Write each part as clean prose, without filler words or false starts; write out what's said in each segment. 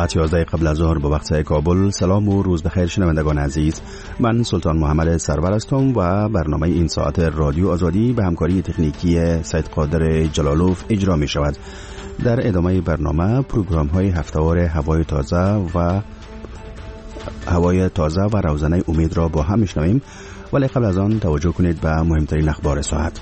ساعت 11 قبل از ظهر به وقت کابل. سلام و روز بخیر شنوندگان عزیز. من سلطان محمد سرور هستم و برنامه این ساعت رادیو آزادی به همکاری تکنیکی سید قادر جلالوف اجرا می شود. در ادامه برنامه پروگرام های هفته‌وار هوای تازه و روزنه امید را با هم میشنویم، ولی قبل از آن توجه کنید به مهمترین اخبار ساعت.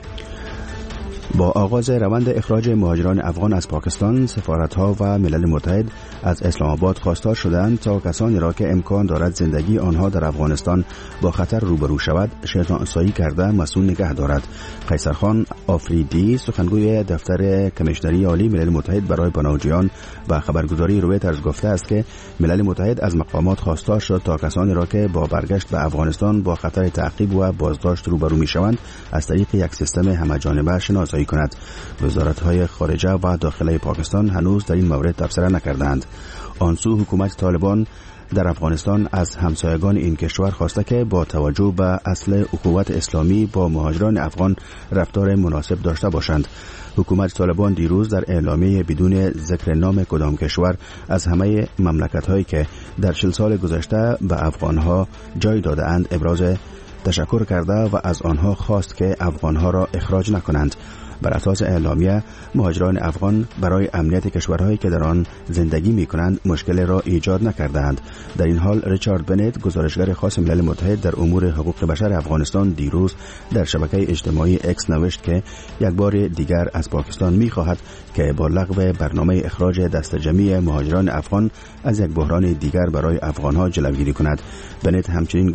با آغاز روند اخراج مهاجران افغان از پاکستان، سفارت‌ها و ملل متحد از اسلام آباد خواستار شدند تا کسانی را که امکان دارد زندگی آنها در افغانستان با خطر روبرو شود شناسایی کرده مسئول نگه دارد. قیصرخان آفریدی، سخنگوی دفتر کمیشنری عالی ملل متحد برای پناهجویان و خبرگزاری رویترز گفته است که ملل متحد از مقامات خواستار شد تا کسانی را که با برگشت به افغانستان با خطر تعقیب و بازداشت روبرو می‌شوند از طریق یک سیستم همه‌جانبه شناسایی کند. وزارت‌های خارجه و داخلی پاکستان هنوز در این مورد تبصره نکردند. آن سو حکومت طالبان در افغانستان از همسایگان این کشور خواسته که با توجه به اصل اخوت اسلامی با مهاجران افغان رفتار مناسب داشته باشند. حکومت طالبان دیروز در اعلامیه بدون ذکر نام کدام کشور از همه مملکت‌هایی که در 40 سال گذشته به افغانها جای داده‌اند ابراز تشکر کرده و از آنها خواست که افغانها را اخراج نکنند. بر اساس اعلامیه مهاجران افغان برای امنیت کشورهایی که در آن زندگی می‌کنند مشکل را ایجاد نکردند. در این حال ریچارد بنت، گزارشگر خاص ملل متحد در امور حقوق بشر افغانستان، دیروز در شبکه اجتماعی اکس نوشت که یک بار دیگر از پاکستان می‌خواهد که با لغو برنامه اخراج دست جمعی مهاجران افغان از یک بحران دیگر برای افغان‌ها جلوگیری کند. بنت همچنین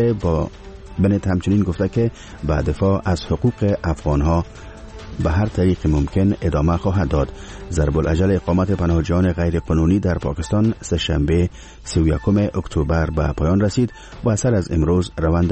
گفته که با دفاع از حقوق افغان‌ها به هر طریق ممکن ادامه خواهد داد. ضرب العجل اقامت پناهجویان غیر قانونی در پاکستان سه‌شنبه 31 اکتبر به پایان رسید و اثر از امروز روند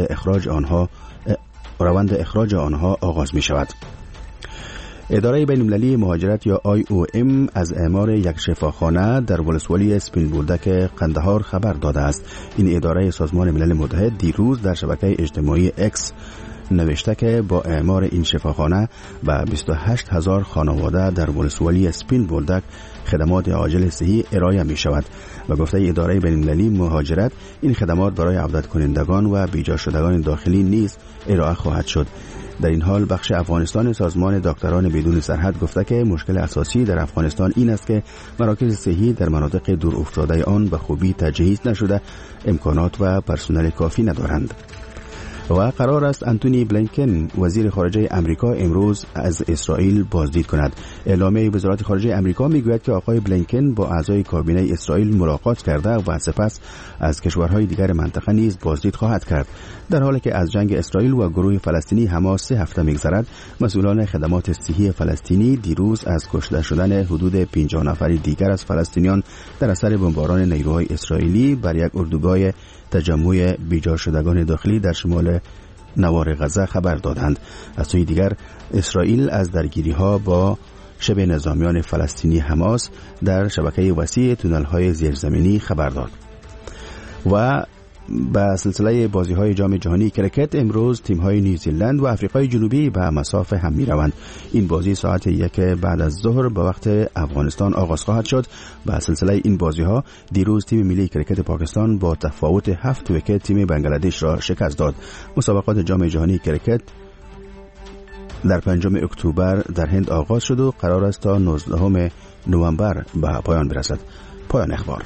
اخراج آنها آغاز می شود. اداره بین‌المللی مهاجرت یا IOM از اعمار یک شفاخانه در ولسوالی سپین بولدک قندهار خبر داده است. این اداره سازمان ملل متحد دیروز در شبکه اجتماعی اکس نوشته که با اعمار این شفاخانه به 28,000 خانواده در ولسوالی سپین بولدک خدمات عاجل صحی ارائه می شود و گفته اداره بین‌المللی مهاجرت این خدمات برای عودت کنندگان و بیجا شدگان داخلی نیز ارائه خواهد شد. در این حال بخش افغانستان سازمان دکتران بدون سرحد گفته که مشکل اساسی در افغانستان این است که مراکز صحی در مناطق دور افتاده آن به خوبی تجهیز نشده، امکانات و پرسنل کافی ندارند. و قرار است انتونی بلینکن وزیر خارجه امریکا امروز از اسرائیل بازدید کند. اعلامیه وزارت خارجه امریکا میگوید که آقای بلینکن با اعضای کابینه اسرائیل ملاقات کرده و سپس از کشورهای دیگر منطقه نیز بازدید خواهد کرد. در حالی که از جنگ اسرائیل و گروه فلسطینی حماس 3 هفته میگذرد، مسئولان خدمات صحی فلسطینی دیروز از کشته شدن حدود 50 نفر دیگر از فلسطینیان در اثر بمباران نیروهای اسرائیلی بر یک اردوگاه تجمع بیجا شدگان داخلی در شمال نوار غزه خبر دادند. از سوی دیگر اسرائیل از درگیری‌ها با شبه نظامیان فلسطینی حماس در شبکه وسیع تونل‌های زیرزمینی خبر داد. و با سلسله بازی‌های جام جهانی کرکت امروز تیم‌های نیوزیلند و آفریقای جنوبی به مسافه هم می‌روند. این بازی ساعت 1 بعد از ظهر به وقت افغانستان آغاز خواهد شد. با سلسله این بازی‌ها دیروز تیم ملی کرکت پاکستان با تفاوت 7 ویکت تیم بنگلادش را شکست داد. مسابقات جام جهانی کرکت در 5 اکتبر در هند آغاز شد و قرار است تا 19 نوامبر به پایان برسد. پایان اخبار.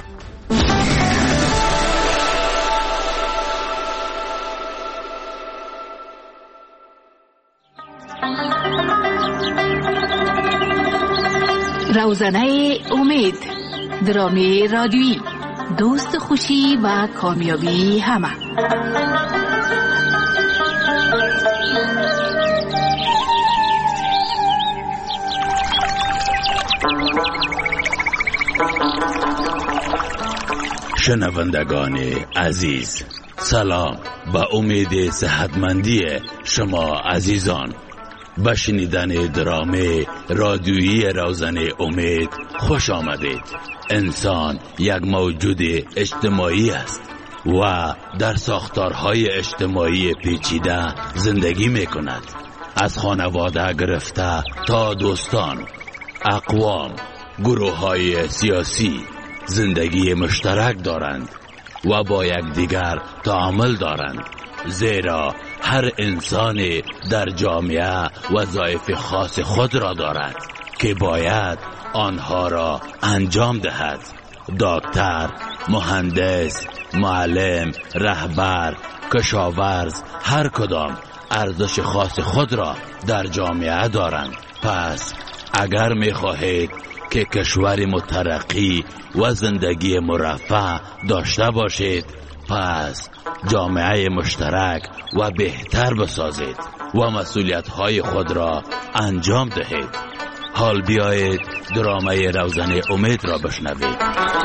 روزنه امید، درامه رادیویی، دوست خوشی و کامیابی همه. شنوندگان عزیز، سلام. با امید صحتمندی شما عزیزان به شنیدن درامه رادیویی روزنه امید خوش آمدید. انسان یک موجود اجتماعی است و در ساختارهای اجتماعی پیچیده زندگی می کند. از خانواده گرفته تا دوستان، اقوام، گروه‌های سیاسی، زندگی مشترک دارند و با یکدیگر تعامل دارند، زیرا هر انسان در جامعه وظایف خاص خود را دارد که باید آنها را انجام دهد. دکتر، مهندس، معلم، رهبر، کشاورز، هر کدام ارزش خاص خود را در جامعه دارند. پس اگر می خواهید که کشور مترقی و زندگی مرفه داشته باشید، پس جامعه مشترک و بهتر بسازید و مسئولیت‌های خود را انجام دهید. حال بیایید درامه روزنه امید را بشنوید.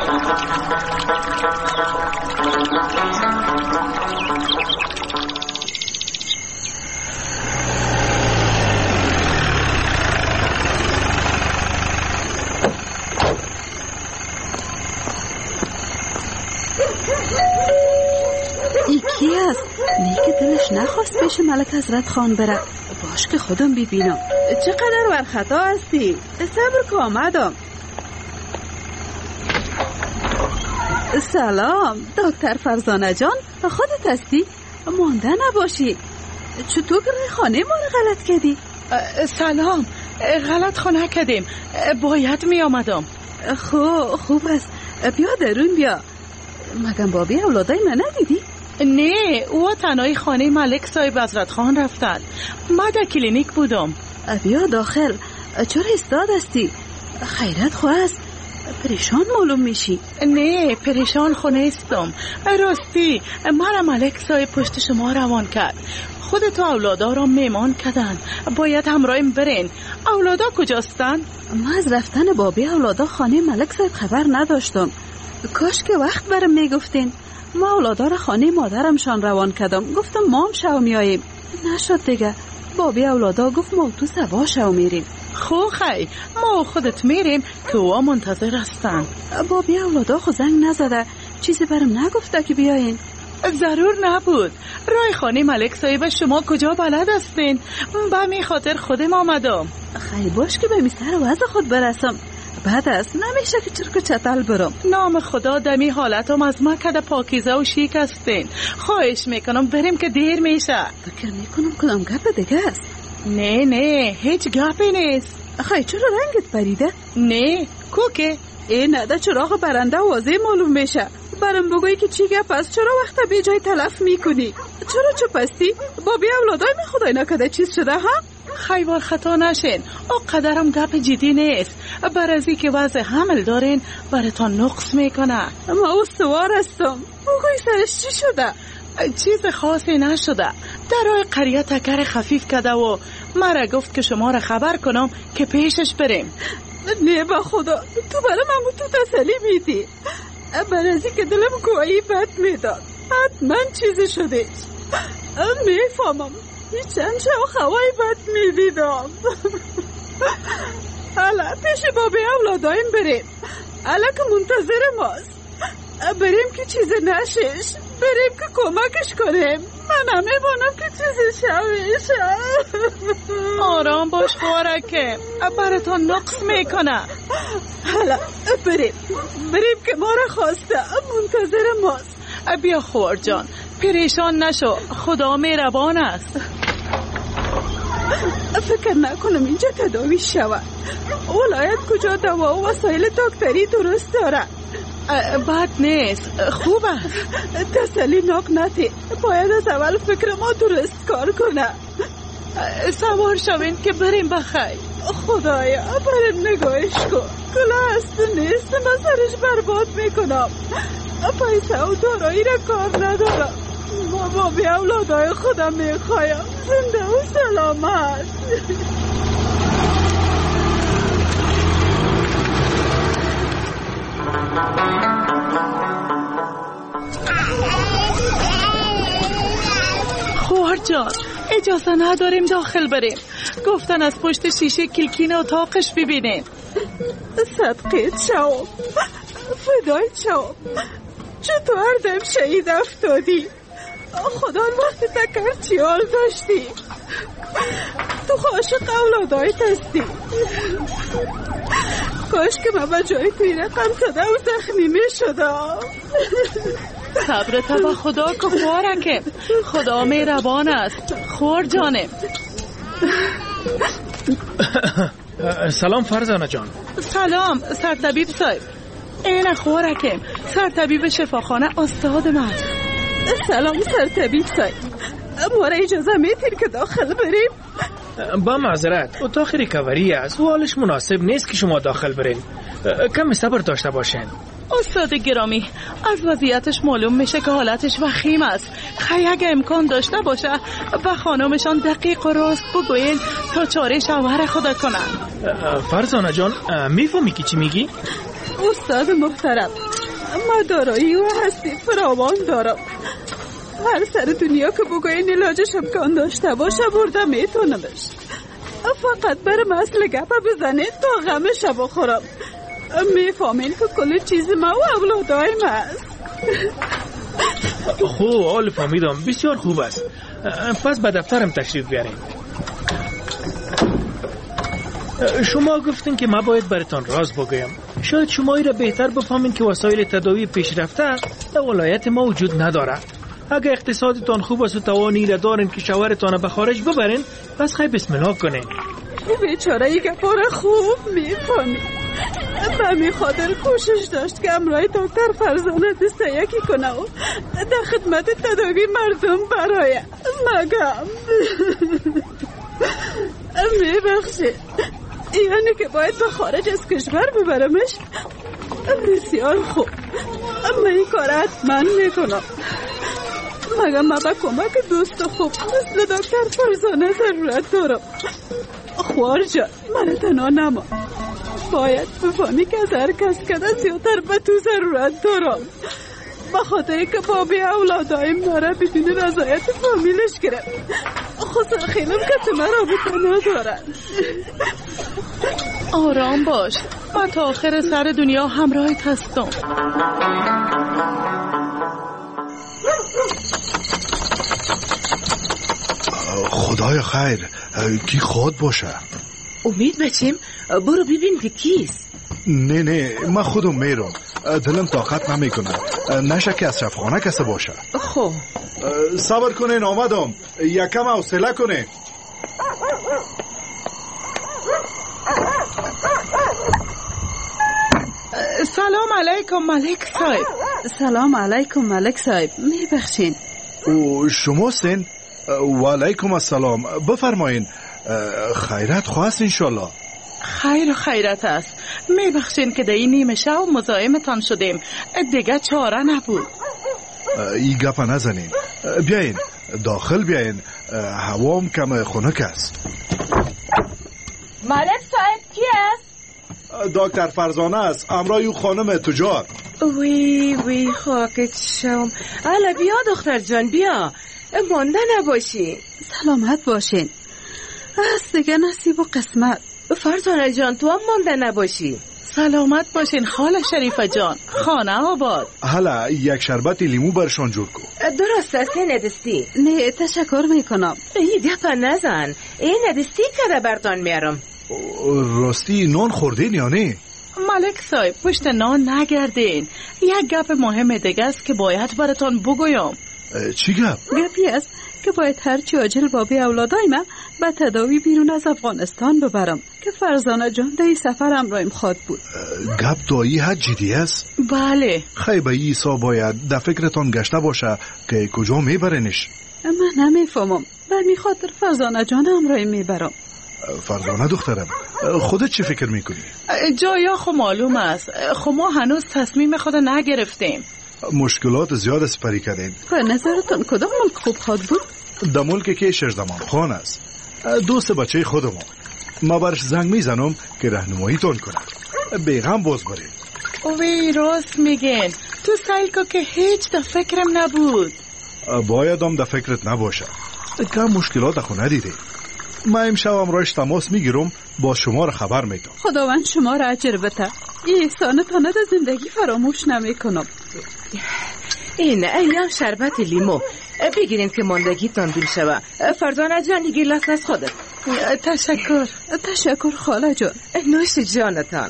یکی است نه که دلش نخواست پیش ملک حضرت خان بره. باش که خودم ببینم. چقدر ورخطا هستی؟ صبر که آمدم. سلام دکتر فرزانه جان، خودت هستی؟ مانده نباشی. چطور خانه ما رو غلط کردی؟ سلام، غلط خانه کردیم، باید می آمدم. خوب است، بیا درون بیا. مگم بابی اولادای من ندیدی؟ نه، او تنهای خانه ملک صاحب حضرت خان رفتن. ما در کلینیک بودم. بیا داخل. چرا استاد هستی؟ خیرت خواه است، پریشان معلوم میشی. نه، پریشان خو نیستم. راستی مرا ملک صاحب پشت شما روان کرد. خودت و اولادا را میمان کردن، باید همراهیم برین. اولادا کجاستن؟ ما از رفتن بابی اولادا خانه ملک صاحب خبر نداشتم. کاش که وقت برم میگفتین. ما اولادا را خانه مادرمشان روان کردم. گفتم ما هم شو میاییم، نشد دیگه. بابی اولادا گفت ما تو سوا شو میریم. خو خی، ما خودت میریم که او منتظر هستن. بابی اولادا خو زنگ نزده، چیزی برم نگفته که بیاین. ضرور نبود. راه خانه ملک صاحب شما کجا بلد هستین؟ به می خاطر خودم آمدم. خیلی باش که به میستر وضع خود برسم. بعد است نمیشه که چرک و چتل برم. نام خدا دمی حالتم از مکد پاکیزه و شیک هستین. خواهش میکنم بریم که دیر میشه. فکر میکنم کدام گپ دیگه است. نه هیچ گپی نیست. خیلی چرا رنگت پریده؟ نه کوکه این نده چراغ برنده واضح معلوم میشه. برام بگوی که چی گپ است؟ چرا وقت بی جای تلف میکنی؟ چرا چپ هستی؟ بابی اولادای من خدای نکده چیز شده ها؟ خیبار خطا نشین، او قدرم گپ جدی نیست. برازی که وضع حمل دارین براتان نقص میکنه. ما استوار هستم. بگوی سرش چی شده؟ چیز خاصی نشده. در راه قریه تکر خفیف کرده و مرا گفت که شما را خبر کنم که پیشش بریم. نه با خدا، تو برای من تو تسلی میدی. برازی که دلم گویی بد میداد. حتما چیزی شده. میفهمم چند شو خوای بد میدیدم. حالا پیش بابی اولادایم بریم. حالا که منتظر ماست. بریم که چیزی نشش. بریم که کمکش کنیم. من نمیبونم که چیزی شویشه. آرام باش خوارکه، براتان نقص میکنه. حالا بریم که ما را خواسته منتظر ماست. بیا خوار جان، پریشان نشو، خدا مهربان است. فکر نکنم اینجا تداوی شود. ولایت کجا دوا و وسایل دکتری درست داره؟ بد نیست، خوب است. تسلی ناک نتی. باید از اول فکر ما درست کار کنه. سوار شوین که بریم بخیر. خدایا بریم نگاهش کن. کلا هست نیست، من سرش برباد میکنم. پیسه و دارایی را کار ندارم. ما بابی اولادای خودم میخوایم زنده و سلامت. خوار جان، اجازه نداریم داخل بریم. گفتن از پشت شیشه کلکین اتاقش ببینیم. صدقیت شو، فدای شو. چطور دم شهید افتادی؟ خدا وقتی تکر چی حال داشتی؟ تو عاشق اولادایت هستی. کاش که من به جای تیره غم زده و زخمی می شدم. صبرت به خدا که خوارکه، خدا مهربان است. خور جانم. سلام فرزانه جان. سلام سرطبیب صاحب. این خوارکه، سرطبیب شفاخانه استاد من. سلام سرطبیب صاحب، ما را اجازه میتین که داخل بریم؟ با معذرت، اتاق ریکاوری است و حالش مناسب نیست که شما داخل برین. کم صبر داشته باشین. استاد گرامی، از وضعیتش معلوم میشه که حالتش وخیم است. اگه امکان داشته باشه به خانمشان دقیق و راست بگوین تا چاره شوهر خدا کنن. فرزانه جان، میفهمی که چی میگی؟ استاد محترم، ما دارایی و هستی فراوان دارم. هر سر دنیا که بگوین علاجش امکان داشته باشه برده میتونمش. فقط برم اصل گپه بزنید تا غمش بخورم. میفهمین که کل چیز ما و اولادایم هست. خوب، حال فهمیدم، بسیار خوب است. پس به دفترم تشریف بیارین. شما گفتین که ما باید براتون راز بگویم. شاید شما را بهتر بفهمین که وسایل تداوی پیشرفته در ولایت ما وجود نداره. اگه اقتصادتان خوب است و توانی را دارین که شوهرتان به خارج ببرین، پس خیلی بسم الله کنین. بیچاره ای گپار خوب میفهمی. من می خاطر کوشش داشت که امرای دکتر فرزانه دست یکی کنه و در خدمت تداوی مردم برای مگم. میبخشید، یعنی که باید به خارج از کشور ببرمش؟ بسیار خوب، اما این کار حتما میکنم. مگم من به کمک دوست خوب مثل دکتر فرزانه ضرورت دارم. خوار جان، من تنها نما. باید بفهمی که از هر کس کده زیادتر به تو ضرورت دارم. به خاطر که بابی اولادایم داره بدون رضایت فامیلش گرفت. خسر خیلم که تو من رابطه ندارن. آرام باش، من تا آخر سر دنیا همراهت هستم. خدای خیر، کی خود باشه؟ امید بچیم، برو ببین که کیست. نه من خودم میرم، دلم طاقت نمیکنه. نشه که از شفاخانه کسی باشه. خب صبر کنین، آمدم. یکم حوصله کنین. سلام علیکم ملک صاحب. سلام علیکم ملک صاحب، میبخشین. او شما سین؟ و علیکم السلام، بفرمایین. خیرت خواست انشالله. خیر و خیرت است. میبخشین که در این نیمه شب مزاحمتان شدیم، دیگه چاره نبود. ای گپ نزنین، بیاین داخل بیاین، هوام کم خنک است. ملک صاحب کی است؟ دکتر فرزانه است، امرای او خانم تجار. وی خاکت شم. الا بیا دختر جان، بیا، مانده نباشی. سلامت باشین. از دیگه نصیب و قسمت. فرزانه جان تو هم مانده نباشی. سلامت باشین خاله شریفه جان، خانه آباد. حالا یک شربت لیمو برشان جور کن. درست است، ندستی. نه تشکر میکنم. ای گپا نزن، این ندستی که برتان میارم. راستی نان خوردین یا نه؟ ملک صاحب پشت نان نگردین. یک گپ مهم دیگه است که باید براتان بگویم. چی گپ؟ گپی است که باید هرچی عاجل بابی اولادای من به تداوی بیرون از افغانستان ببرم که فرزانه جان در سفر همراهیم خواد بود. گپ دایی حد جدی است؟ بله. خیلی ایسا باید در فکرتان گشته باشه که کجا میبرنش. من نمیفهمم، برمی خاطر فرزانه جان همراهیم میبرم. فرزانه دخترم، خودت چی فکر میکنی؟ جایا خو معلوم است، خو ما هنوز تصمیم خود نگرفتیم. مشکلات زیاد سپری کردین. به نظرتون کدام ملک خوب خواد بود؟ در ملک که ششدمان خان است، دوست بچه خودمون. ما برش زنگ میزنم که رهنمایی تون کنه. بیغم باز بریم. اوی راست میگن، تو سعی کن که هیچ در فکرم نبود. باید هم در فکرت نباشه، کم مشکلات خونه دیده. ما امشب امرایش تماس میگیرم، با شما را خبر میدم. خداوند شما را اجر بده. این احسانتان در زندگی فراموش نمیکنم. این ایام شربت لیمو بگیرین که ماندگیتان دور شوه. فرزانه جان گیلاس از خودت. تشکر خاله جان. نوش جانتان.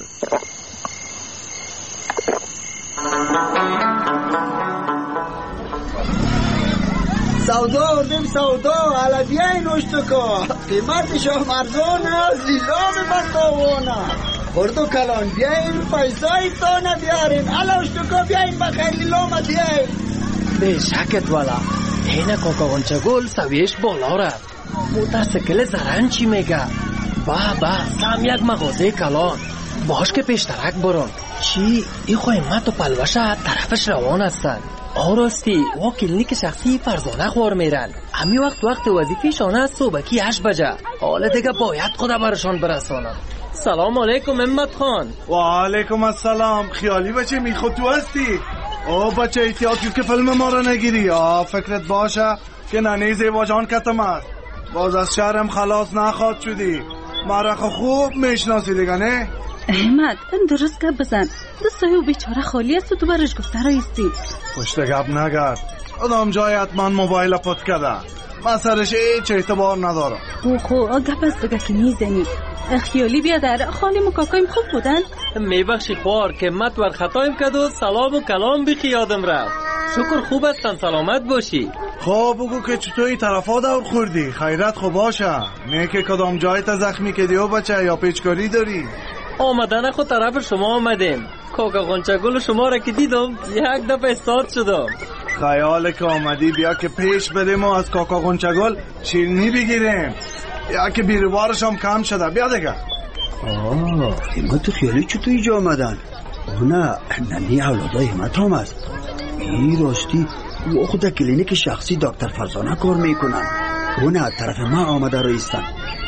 سودا آوردیم سودا، حالا بیاین اشتکا، قیمتش هم ارزان است، لیلام بستاوانه. خورد و کلان بیاین پیسای تانه بیارین، حالا اشتکا بیاین بخیر لیلام بیاین. به شکت والا اینه کاکا غنچگل سویش بالا رفت. موترسیکل زرن چی میگه؟ با سم یک مغازه کلان باش که پیشترک برم. چی؟ ای خو همت و پلوشه طرفش روان هستن. آراستی و کلینیک شخصی فرزانه خوار میرن. همی وقت وظیفه‌شان است صبحکی 8 بجه. حالا دیگه باید خدا برشان برسانم. سلام علیکم امت خان. و علیکم السلام. خیالی بچه میخود تو هستی؟ بچه احتیاطی که فیلم ما رو نگیری. فکرت باشه که ننه زیبا جان کتم است. باز از شهرم خلاص نخواد شدی. مرا خوب میشناسی دیگه نه؟ احمد درست گپ بزن. دستای او بیچاره خالی است و تو برش گفته رایستی. پشت گپ نگرد. آدم جای حتما موبایل پت کرده. من سرش هیچ اعتبار ندارم. خو گپ است دیگه که میزنی. خیالی بیادر خالی مکاکایم خوب بودن؟ میبخشی خوار که مت ور خطایم کد و سلام و کلام بی خیادم رفت. شکر خوب هستن، سلامت باشی. خب بگو که چطوری طرفا دور خوردی؟ خیرت خوب باشه. نه که کدام جایت زخمی کردی و بچه یا پیچکاری داری؟ آمدن خود طرف شما آمدیم. کاکا غنچگل شما را که دیدم یک دفعه استاد شدم. خیال که آمدی بیا که پیش بدیم و از کاکا غنچگل شیرینی بگیریم. یا که بیروارش هم کم شده. بیا دیگه. همت تو خیالی چطور اینجا آمدن؟ نه ننی اولادای همت هم است. این راستی او خود کلینیک شخصی دکتر فرزانه کار میکنن. اون از طرف ما آمده رایستن.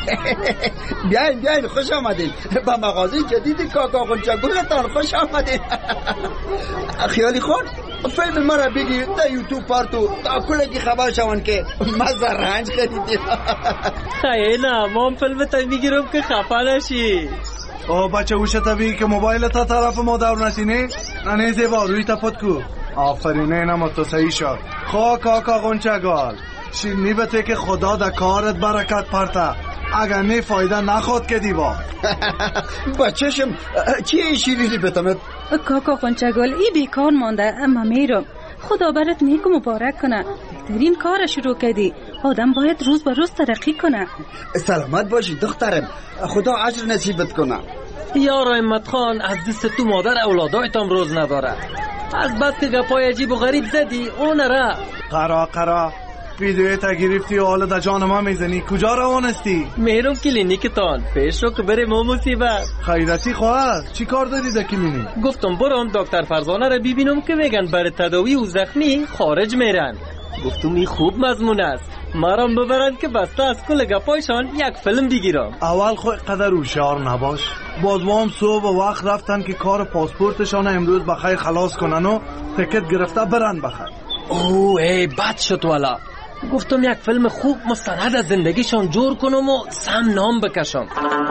بیاین خوش آمدین با مغازه جدید کاکا غنچگلتان. خوش آمدین. خیالی خون فیلم ما را بگیر در یوتیوب پارتو تا کلگی خبر شوان که ما زرنج خریدیم. خیلی نه ما هم فیلم تا میگیرم که خفه نشی. بچه اوشه طبیعی که موبایل تا طرف ما دور نشینی. نه زیبا روی تپت کو. آفرینه اینم تو صحیح شد. کاکا غنچگل شیرنی بته که خدا در کارت برکت پرته. اگر نه فایده نخواد که دیوا. بچهشم چی شیرینی بتمت؟ کاکا غنچگل ای بیکار مانده اما میرم. خدا برات نیک و مبارک کنه. بهترین کار شروع کردی. آدم باید روز به روز ترقی کنه. سلامت باشی دخترم. خدا اجر نصیبت کنه. یار احمد خان از دست تو مادر اولادایتم روز نداره. از بس که گپای عجیب و غریب زدی اون را قرا ویدیوی تا گرفتی و حالا در جان ما میزنی. کجا روان هستی؟ میرم کلینیک تان. پیش رو که بریم و مصیبت. خیرتی خواهد چی کار داری در کلینیک؟ گفتم برم دکتر فرزانه را ببینم که میگن برای تداوی و زخمی خارج میرن. گفتم این خوب مضمون است. مرام ببرن که بسته از کل گپایشان یک فیلم بگیرم. اول خود قدر هوشیار نباش. باز وام صبح و وقت رفتن که کار پاسپورتشان امروز بخیر خلاص کنن و تکت گرفته برن بخیر. ای بد شد والا. گفتم یک فیلم خوب مستند از زندگیشان جور کنم و سم نام بکشم.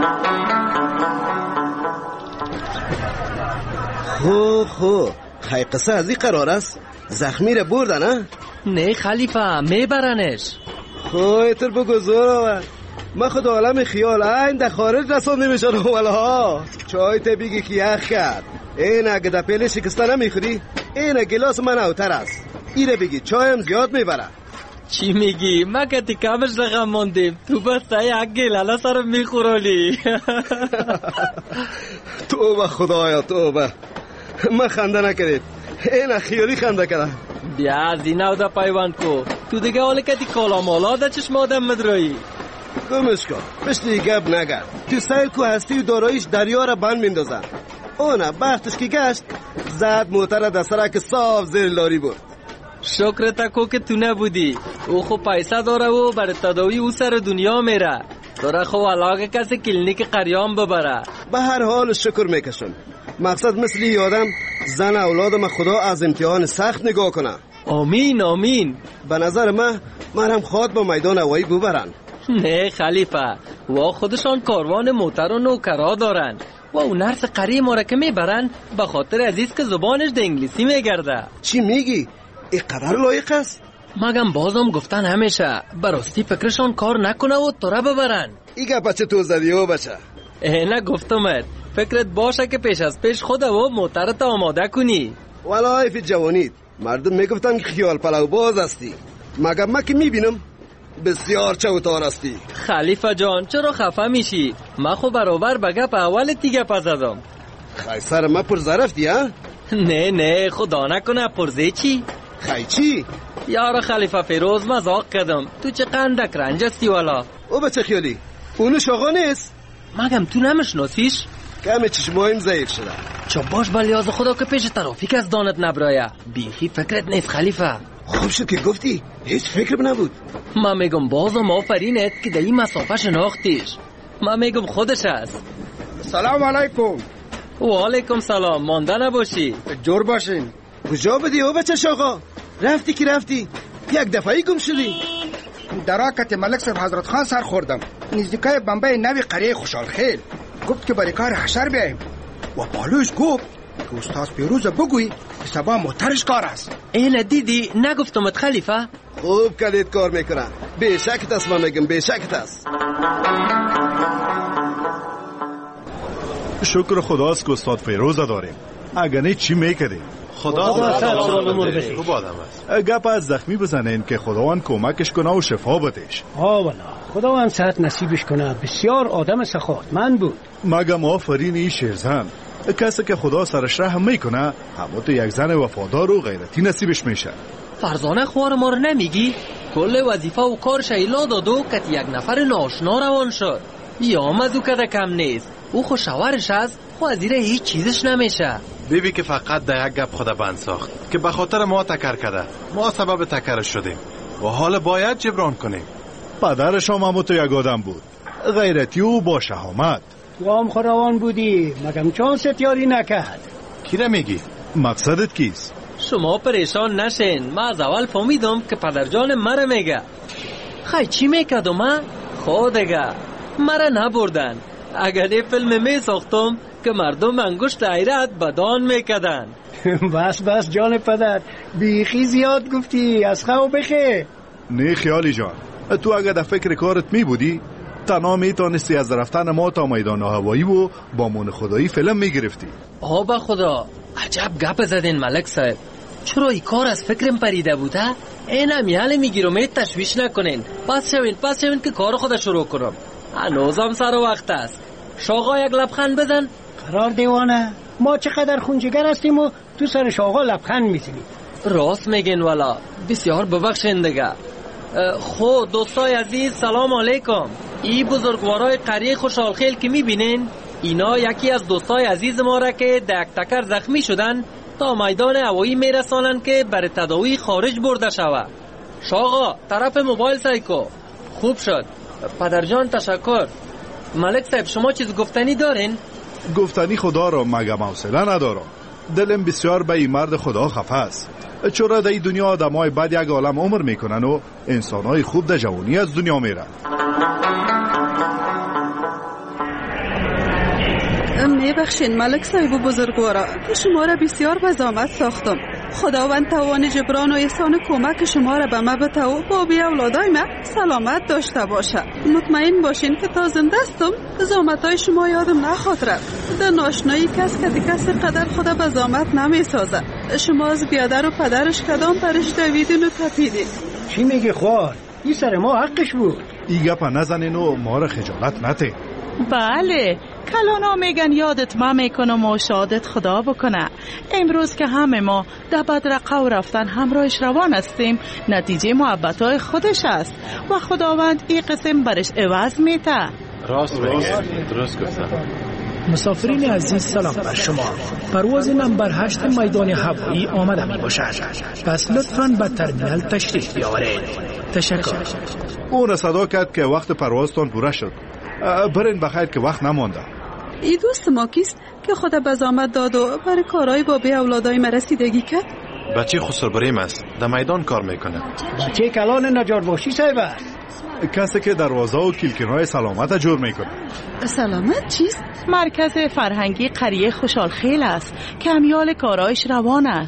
خو خیلی قصه از این قرار است. زخمی را بردن نه خلیفه میبرنش. ایتر بگذار آور. من خود عالم خیال این در خارج رسان نمیشن والا. چای تا بگی که یخ کرد. این اگه در پیل شکسته نمیخوری این گلاس من اوتر است. ایره بگی چایم زیاد میبره. چی میگی؟ ما که تکامش رقم ماندیم. تو بسته یک گلاله سرم میخورالی. توبه خدایا توبه. من خنده نکرید. این خیالی خنده کرده. بیا از این او دا پیوند کو. تو دیگه حالی که دی کالا مالا دا چشم آدم مدرایی. گمش کن مثل گب نگرد. تو سیل کو هستی و دارایش دریا را بند میندازن. اونا بختش که گشت زد موتر در سرک صاف زیر لاری بود. شکر تکو که تو نبودی. او خو پیسه داره و برای تداوی او سر دنیا میره. داره خو علاقه کسی کلینیک قریام ببره. به هر حال شکر میکشم. مقصد مثل یادم زن اولادم خدا از امتحان سخت نگاه کنه. آمین. به نظر من هم خواد با میدان هوایی ببرن. نه خلیفه و خودشان کاروان موتر و نوکرا دارن و اون نرس قری ما را که میبرن به خاطر عزیز که زبانش ده انگلیسی میگرده. چی میگی؟ اینقدر لایق است؟ مگم بازم گفتن همیشه براستی فکرشان کار نکنه و تو را ببرن. ایگه بچه تو زدی و بچه نه گفتمت فکرت باشه که پیش از پیش خود و موترت آماده کنی. والا حیف جوانید، مردم میگفتن که خیال پلو باز هستی، مگم من که میبینم بسیار چوتار هستی. خلیفه جان چرا خفه میشی؟ من خو برابر به گپ اولت دیگه پس زدم. خی سر من پرزه رفتی ها؟ نه خدا نکنه پرزه چی؟ خی چی؟ یارو خلیفه فیروز مزاق کردم، تو چه قندک رنج هستی والا. او بچه خیالی اونش آقا نیست؟ مگم تو نمیشناسیش؟ کم چشمایم ضعیف شده. چه باش بلیاز خدا که پیش ترافیک از دانت نبرایه. بیخی فکرت نیست خلیفه. خوب شد که گفتی، هیچ فکر نبود. من میگم بازم آفرینت که در این مسافه شناختیش. من میگم خودش است. سلام علیکم. و علیکم سلام. مانده نباشی. جور باشین. کجا بدی او بچه شاقا؟ رفتی که رفتی، یک دفعی گم شدی. در راکت ملک صاحب حضرت خان سر خوردم، نزدیکای بمبئی نوی قریه خوشحال خیل. گفت که برای کار حشر بیاییم و بالوش گفت که استاد پیروز بگوی که سبا موترش کار است. اینه دیدی نگفتمت خلیفه؟ خوب کدید کار میکنه. بیشکت است، من میگم بیشکت است. شکر خداست که استاد فیروز داریم، اگه چی میکردیم. خدا خوب آدم است. گپ از زخمی بزنین که خداوند کمکش کنه و شفا بدهش. والا خداوند صحت نصیبش کنه. بسیار آدم سخاوتمند بود. مگم آفرین این شیرزن، کسی که خدا سرش رحم میکنه همون تو یک زن وفادار و غیرتی نصیبش میشه. فرزانه خوار ما رو نمیگی؟ کل وظیفه و کار شیلا دادو که یک نفر ناشنا روان شد. یا مزو کده کم نیست. او خوشاورش است، خو از ایره هیچ چیزش نمیشه. بیبی که فقط در یک گپ خود بند ساخت که به خاطر ما تکر کرده، ما سبب تکرش شدیم و حال باید جبران کنیم. پدرش هم همون تو یک آدم بود، غیرتی و با شهامت. تو هم خواروان بودی، مگم چون ستیاری نکرد. کی را میگی؟ مقصدت کیست؟ شما پریشان نشین، من از اول فهمیدم که پدرجان مرا میگه. خی چی میکردم من؟ خودگه مرا نبردن. اگر یه فیلم میساختم که مردم انگشت حیرت بدان میکدن. بس جان پدر، بیخی زیاد گفتی. از خواهو بخیر. نه خیالی جان، تو اگر در فکر کارت می بودی تنها میتونستی از رفتن ما تا میدان هوایی و با مون خدایی فیلم میگرفتی. آبا خدا عجب گپ زدین ملک صاحب. چرا این کار از فکرم پریده بوده؟ اینم یاله میگیرم، تشویش نکنین. پس شوین که کار خود شروع کنم. هنوزم سر وقت است. شاقا یک لبخند بزن. قرار دیوانه، ما چقدر خونجگر هستیم و تو سر شاقا لبخند میزنی. راست میگین والا، بسیار ببخشین دیگه. خود دوستای عزیز سلام علیکم. این بزرگوارای قریه خوشحال خیل که میبینین، اینا یکی از دوستای عزیز ما را که دک تکر زخمی شدن تا میدان هوایی میرسانن که برای تداوی خارج برده شود. شاقا طرف موبایل سایکو. خوب شد. پدرجان تشکر. ملک صاحب شما چیز گفتنی دارین؟ گفتنی خدا را مگم حوصله ندارم. دلم بسیار به این مرد خدا خفه است. چرا در این دنیا آدمای بد یک عالم عمر میکنن و انسانای خوب در جوانی از دنیا میرن. میبخشین ملک صاحب و بزرگوارا که شما را بسیار به زحمت ساختم. خداوند توان جبران و احسان کمک شما را به ما بده و با بی اولادای ما سلامت داشته باشه. مطمئن باشین که تا زنده استم زحمتای شما یادم نخواهد رفت. در ناشنایی کس که کسی قدر خدا به زحمت نمی سازه. شما از بیادر و پدرش کدام پرش دویدین و تپیدین. چی میگی خوار؟ این سر ما حقش بود. این گپا نزنین و ما را خجالت نده. بله، کلانا میگن یادت ما میکنم و شادت خدا بکنه. امروز که همه ما در بدرقه رفتن همراهش روان هستیم، نتیجه محبتای خودش است و خداوند این قسم برش عوض میده. راست میگه، درست گفتم. مسافرین عزیز سلام بر شما. پرواز نمبر 8 میدان هوایی آمده می باشد. پس لطفاً به ترمینال تشریف بیاورید. تشکر. اون صدا کرد که وقت پروازتان پوره شد. برین بخیر که وقت نمانده. این دوست ما کیست که خدا به زحمت داد و برای کارهای با به اولادای ما رسیدگی کرد؟ بچه خسربریم است، در میدان کار میکنه. بچه کلان نجارباشی صاحب است. کسی که دروازه و کلکین‌های سلامت جور میکنه. سلامت چیست؟ مرکز فرهنگی قریه خوشحال خیل است که امیال کارایش روان است.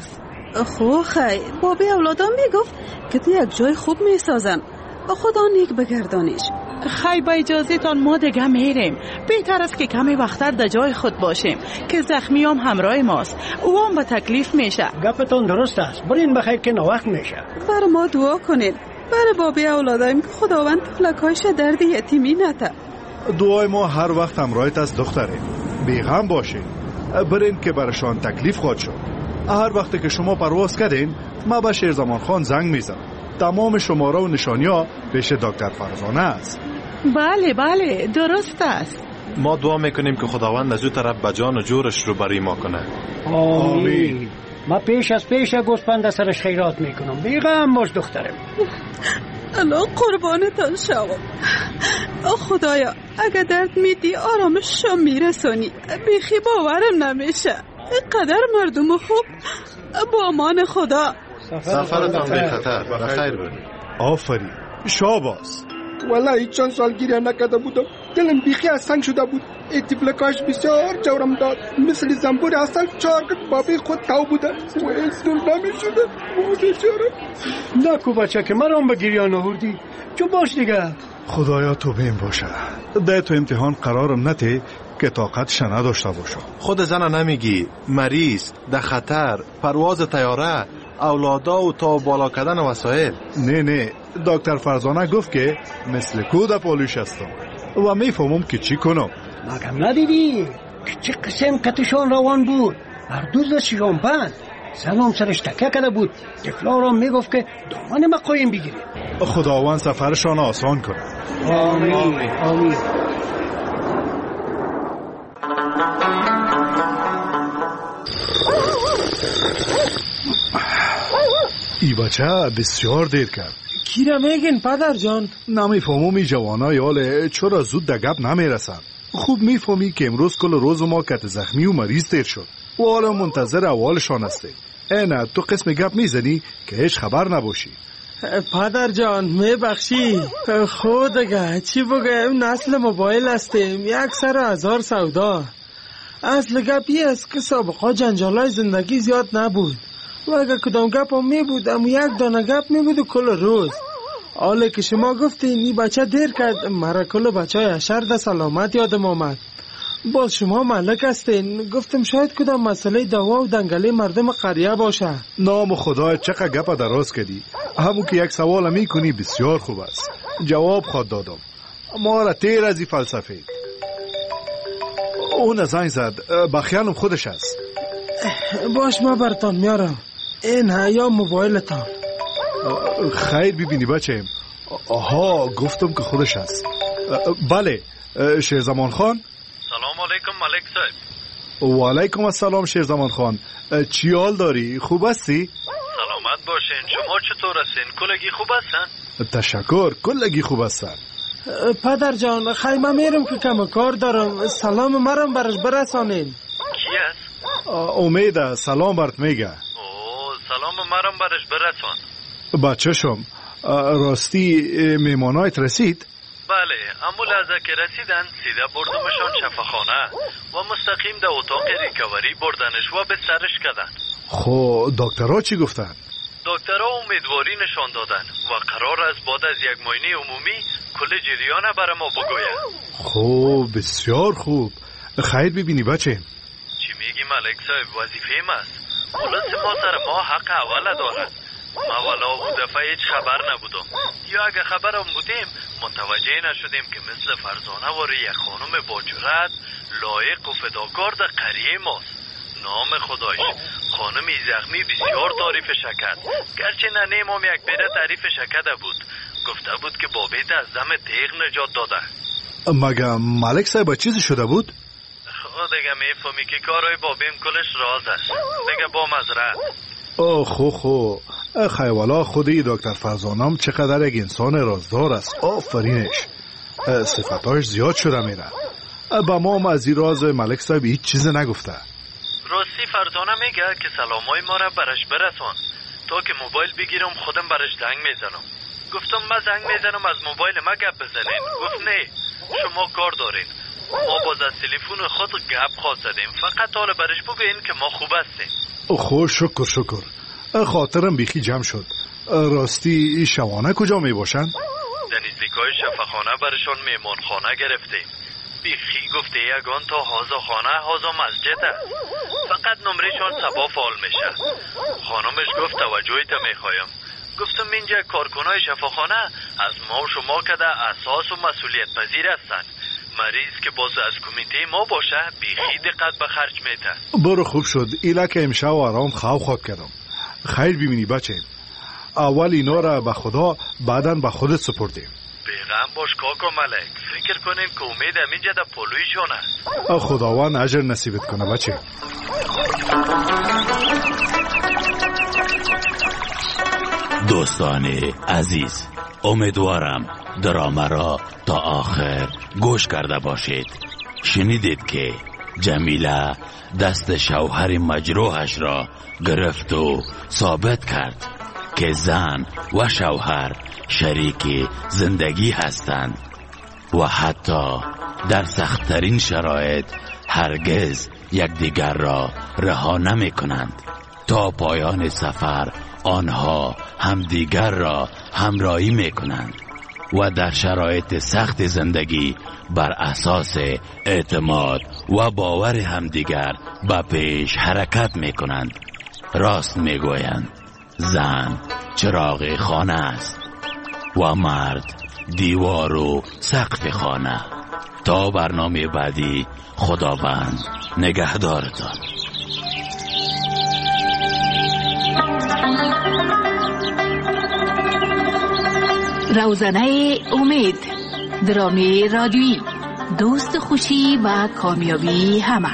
خو خی بابی اولادان میگفت که تو یک جای خوب میسازن. خدا نیک بگردانش. خی با اجازه تان ما دیگه میریم. بهتر است که کمی وقتر در جای خود باشیم که زخمی هم همراه ماست. او هم به تکلیف میشه. گپتان درست است. برین بخیر که نوقت میشه. بر ما دعا کنید. برای بابی اولادایم که خداوند طفلکایش درد یتیمی نته. دعای ما هر وقت همراهت است دختره. بیغم باشین. برین که برشان تکلیف خواهد شد. هر وقت که شما پرواز کردین ما به شیرزمان خان زنگ میزنم. تمام شماره و نشانی‌ها پیش دکتر فرزانه است. بله درست است. ما دعا میکنیم که خداوند از او طرف به جان و جورش رو بری ما کنه. آمین. ما پیش از پیش گوسپند سرش خیرات میکنم. بیغم باش دخترم. الله قربانتان شوم. خدایا اگه درد میدی آرامششو میرسونی. بیخی باورم نمیشه. قدر مردم خوب با امان خدا. سفرتان بی خطر. بخیر برید. آفرین. شاباس. والله چند سال گریه نکرده بودم. دلم بیخی از سنگ شده بود. اتفلکاش بسیار جورم داد. مثل زنبور اصل چارگت بابی خود تاو بودن و اصل نمیشده. نکو بچه که مرام به گریان آوردی. جو باش دیگه. خدایا تو بیم باشه. ده تو امتحان قرارم نته که طاقتش نداشته باشم. خود زن نمیگی مریض در خطر پرواز طیاره اولادا و تا بالا کردن وسایل. نه دکتر فرزانه گفت که مثل کود پالوش هستم و میفهمم که چی کنم. مگم ندیدی که چه قسم کتشان روان بود. هر دوز شیرانپند زنم سرش تکه کرده بود. طفلا را میگفت که دامن ما قایم بگیری. خداوند سفرشان آسان کنه. آمین. ای بچه بسیار دیر کرد. کی را میگین پدر جان؟ نمیفهمم این جوانا یاله چرا زود در گپ نمیرسن. خوب میفهمی که امروز کل روز ما کت زخمی و مریض تیر شد و حالا منتظر احوالشان هستی. نه تو قسم گپ میزنی که هیچ خبر نباشی. پدر جان میبخشی. خودگه چی بگم نسل موبایل هستیم. یک سر هزار سودا. اصل گپی است که سابقا جنجالای زندگی زیاد نبود و اگه کدام گپ هم می بود اما یک دانه گپ می بود کل روز. حالا که شما گفتین این بچه دیر کرد مرا کل بچه های اشر ده سلامت یادم آمد. باز شما ملک هستین گفتم شاید کدام مسئله دوا و دنگله مردم قریه باشه. نام خدا چقدر گپ دراز کردی. همون که یک سوال می کنی بسیار خوب است. جواب خود دادم. ما را تیر از این فلسفه. اون زنگ زد. بخیانم خودش است. باش ما برتان میارم. این یا موبایلتان. خیر ببینی بچه. آها گفتم که خودش است. بله شیرزمان خان. سلام علیکم ملک صاحب. و علیکم السلام شیرزمان خان. چی حال داری؟ خوب هستی؟ سلامت باشین. شما چطور هستین؟ کلگی خوب هستن؟ تشکر کلگی خوب هستن. پدر جان خیمه میرم که کم کار دارم. سلام مرم برش برسانین. کی است؟ امید سلام برات میگه. سلام مرم برش برسان. بچه شم راستی میمانایت رسید؟ بله اما لحظه که رسیدن سیده بردمشان شفاخانه و مستقیم در اتاق ریکاوری بردنش و به سرش کردن. خب دکترها چی گفتن؟ دکترها امیدواری نشان دادن و قرار است بعد از یک معاینه عمومی کل جریان برای ما بگوید. خب بسیار خوب. خیر ببینی بچه. چی میگی ملک صاحب؟ وظیفه است. خلاص ما سر ما حق اوله دارد. ما والا او دفعه هیچ خبر نبودم یا اگه خبرم بودیم متوجه نشدیم که مثل فرزانه واره یک خانم با جرأت لایق و فداکار در قریه ماست. نام خدایش خانمی زخمی بسیار تعریف شکد. گرچه ننیم هم یک بیره تعریف شکده بود. گفته بود که بابیت از دم تیغ نجات داده. مگه ملک صاحب چیزی شده بود؟ دیگه میفهمی که کارهای بابیم کلش راز است. دیگه با مزرعه. خو خیوالا خودی دکتر فرزانم چقدر یک انسان رازدار است. آفرینش. صفتاش زیاد شده میره. با ما هم از این راز ملک صاحب هیچ چیز نگفته. راستی فرزانه میگه که سلامای ما را برش برسان تا که موبایل بگیرم خودم برش زنگ میزنم. گفتم من زنگ میزنم از موبایل ما گپ بزنین. گفت نه شما کار دارین. ما باز از تلفن خود گپ خواستیم. فقط حال برش بگین که ما خوب هستیم. خو شکر. خاطرم بیخی جمع شد. راستی شوانه کجا می باشن؟ در نزدیکای شفاخانه برشان میمانخانه گرفتیم. بیخی گفته یگان تا هازا خانه هازا مسجده. فقط نمرشان سبا فعال میشه. خانمش گفت توجهیت میخوایم. گفتم اینجا کارکنای شفاخانه از ما و شما کده اساس و مسئولیت پذیر هستن. مریض که باز از کمیته ما باشه بیخی دقت به خرج میته. برو خوب شد. ایلا که امشب آرام خواب خواب کردم. خیر ببینی بچه. اول اینا را به خدا بعداً به خودت سپردیم. بیغم باش کاکا ملک. فکر کنیم که امید همینجا در پلویشون است. خداوند اجر نصیبت کنه بچه. دوستان عزیز، امیدوارم درامه را تا آخر گوش کرده باشید. شنیدید که جمیله دست شوهر مجروحش را گرفت و ثابت کرد که زن و شوهر شریک زندگی هستند و حتی در سخت‌ترین شرایط هرگز یکدیگر را رها نمی کنند. تا پایان سفر آنها همدیگر را همراهی می کنند و در شرایط سخت زندگی بر اساس اعتماد و باور همدیگر به پیش حرکت می کنند. راست می گویند زن چراغ خانه است و مرد دیوار و سقف خانه. تا برنامه بعدی خداوند نگهدارتان. روزنه امید، درامی رادیویی، دوست خوشی و کامیابی همه.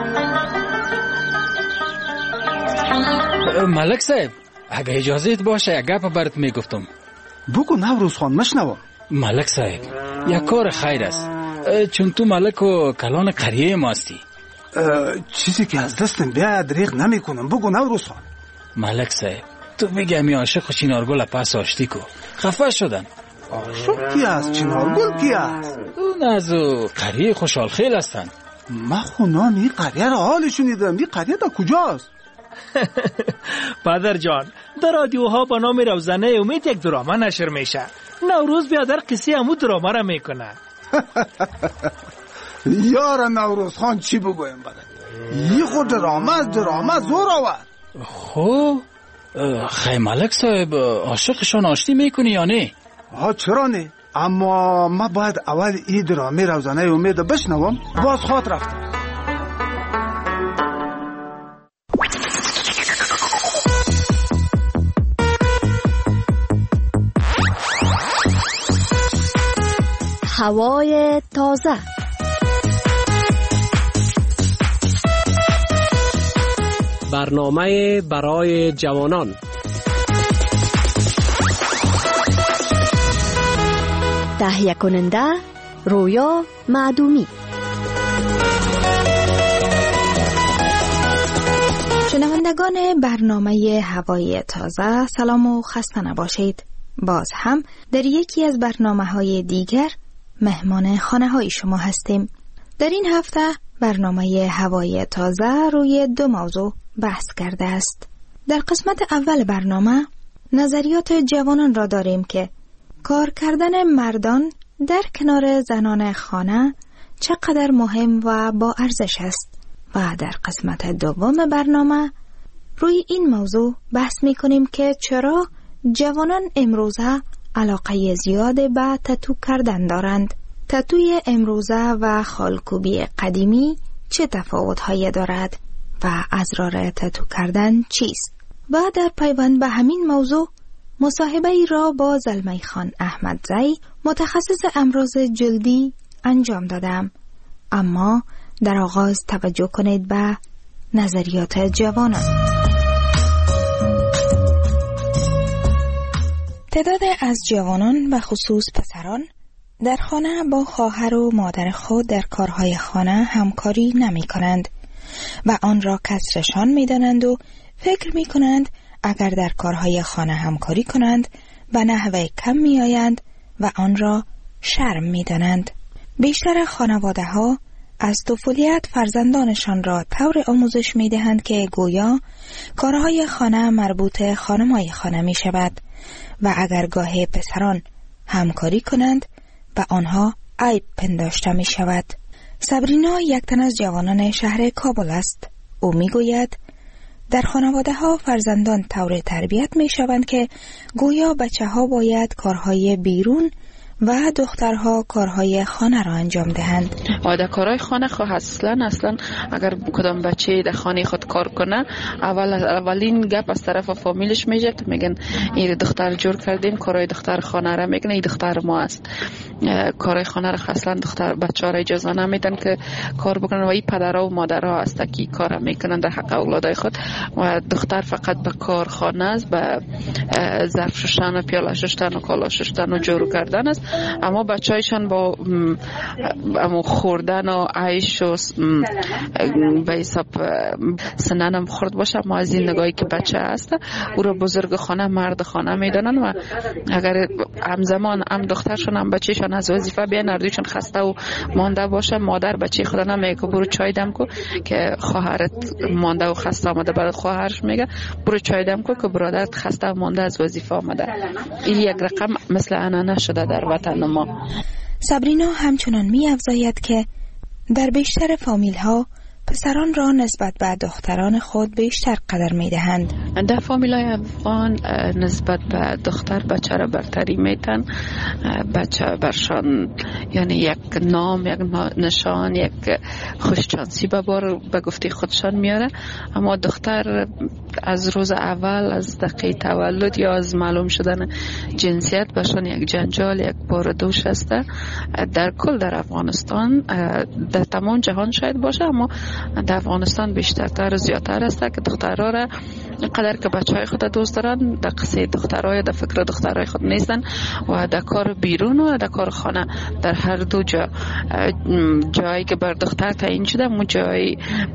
ملک صاحب اگه اجازت باشه یک گپ برات میگفتم. بگو نوروز خان مشنوم. ملک صاحب یک کار خیر است، چون تو ملک و کلان قریه ما هستی. چیزی که از دستم بیاید دریغ نمی کنم. بگو نوروز خان. ملک صاحب تو بگی می عاشق چنارگل پس آشتی کو خفه شدن. عاشق کی است؟ چنارگل کی است؟ اون از قریه خوشحال خیل هستن. من خونام این قریه را حال شنیدم. این قریه در کجاست؟ پدر جان، در رادیوها با نام روزنه امید یک درامه نشر میشه. نوروز بیادر قصه همو درامه را میکنه. یار نوروز خان چی بگویم بدن؟ یه خود درامه زور آورد. خب خیلی ملک صاحب عاشقشان آشتی میکنی یا نه؟ چرا نه؟ اما من باید اول این درامه روزنه امید بشنوم. باز خواد رفتم. هوای تازه. برنامه برای جوانان. تهیه کننده رویا معدومی. شنوندگان برنامه هوای تازه سلام و خسته نباشید. باز هم در یکی از برنامه‌های دیگر مهمان خانه‌های شما هستیم. در این هفته برنامه هوای تازه روی دو موضوع بحث کرده است. در قسمت اول برنامه نظریات جوانان را داریم که کار کردن مردان در کنار زنان خانه چقدر مهم و با ارزش است و در قسمت دوم برنامه روی این موضوع بحث می کنیم که چرا جوانان امروزه علاقه زیاد به تتو کردن دارند. تتوی امروزه و خالکوبی قدیمی چه تفاوت‌هایی دارد و اسرار تتو کردن چیست؟ و در پیوند به همین موضوع مصاحبه ای را با زلمی خان احمدزی متخصص امراض جلدی انجام دادم. اما در آغاز توجه کنید به نظریات جوانان. تعداد از جوانان و خصوص پسران در خانه با خواهر و مادر خود در کارهای خانه همکاری نمی کنند و آن را کسرشان می دانند و فکر می کنند اگر در کارهای خانه همکاری کنند به نحوه کم می آیند و آن را شرم می دانند. بیشتر خانواده ها از طفولیت فرزندانشان را طور آموزش می دهند که گویا کارهای خانه مربوط خانمای خانه می شود و اگر گاه پسران همکاری کنند به آنها عیب پنداشته می شود. صبرینا یک تن از جوانان شهر کابل است. او می گوید در خانواده ها فرزندان طور تربیت می شوند که گویا بچه ها باید کارهای بیرون و دخترها کارهای خانه را انجام دهند. در کارهای خانه خود اصلا اگر کدام بچه در خانه خود کار کنه اولین گپ از طرف فامیلش میشه که میگن این دختر جور کردیم، کارهای دختر خانه را میکنه، این دختر ما است. کارهای خانه را اصلا دختر بچه ها را اجازه نمیدن که کار بکنن و این پدرها و مادرها است که کار میکنن در حق اولادای خود و دختر فقط به کار خانه است، به ظرف شستن و پیاله شستن و کالا شستن و جارو کردن است. اما بچه‌هایشان با خوردن و عیش و به حساب سننم خورد باشه، اما از این نگاهی که بچه هست او را بزرگ خانه مرد خانه میدانن و اگر همزمان هم دخترشون هم بچه‌شون از وظیفه بیان اردوشون خسته و مانده باشه، مادر بچه خدا نمیگه که برو چای دم کو که خواهرت مانده و خسته آمده، بعد خواهرش میگه برو چای دم کو که برادرت خسته و مانده از وظیفه آمده. این یک رقم مثل انانه شده در وطن ما. صبرینا همچنان می افزاید که در بیشتر فامیل ها پسران را نسبت به دختران خود بیشتر قدر می دهند. در فامیل های افغان نسبت به دختر بچه را برتری میتن، بچه برشان یعنی یک نام، یک نشان، یک خوششانسی به گفته خودشان میاره. اما دختر از روز اول، از دقیقه تولد یا از معلوم شدن جنسیت برشان یک جنجال، یک بار دوش است. در کل در افغانستان، در تمام جهان شاید باشه، اما در افغانستان بیشترتر زیادتر است که دخترها را قدر که بچه های خود دوست دارن، در قصه دخترهای در فکر دخترهای خود نیستن و در کار بیرون و در کار خانه در هر دو جایی که بر دختر تعیین شده اون جای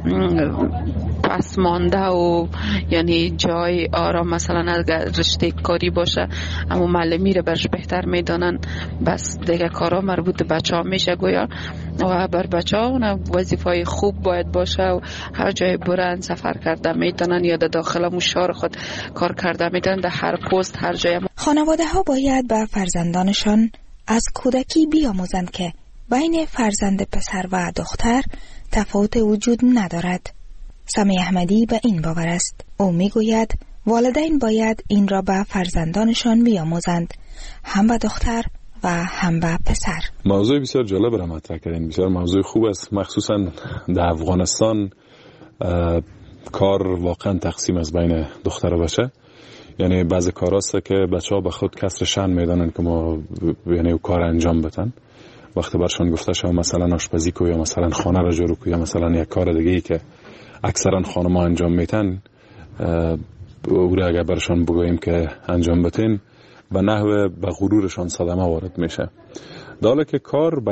پس مانده و یعنی جای آرام، مثلا اگر رشته کاری باشه اما معلمی رو برش بهتر میدانن، بس دیگه کارا مربوط به بچه ها میشه گویا و بر بچه ها وظیفه خوب باید باشه و هر جای برن سفر کرده میتونن یا در داخل مشار خود کار کرده میتونن، در هر پست هر جای. خانواده ها باید به فرزندانشان از کودکی بیاموزند که بین فرزند پسر و دختر تفاوت وجود ندارد. سمی احمدی به این باور است. او میگوید والدین باید این را به فرزندانشان بیاموزند، هم به دختر و هم به پسر. موضوع بسیار جالب را مطرح کردین، بسیار موضوع خوب است. مخصوصا در افغانستان کار واقعا تقسیم از بین دختر و بچه، یعنی بعضی کار است که بچه ها به خود کسر شأن میدانن که ما یعنی کار انجام بدن. وقتی برشان گفته شد مثلا آشپزی کو یا مثلا خانه را جارو کو یا مثلا یک کار دیگه ای که اکثرا خانم‌ها انجام میتن، او را اگر برشان بگوییم که انجام بدین به نحو به غرورشان صدمه وارد میشه. حالا که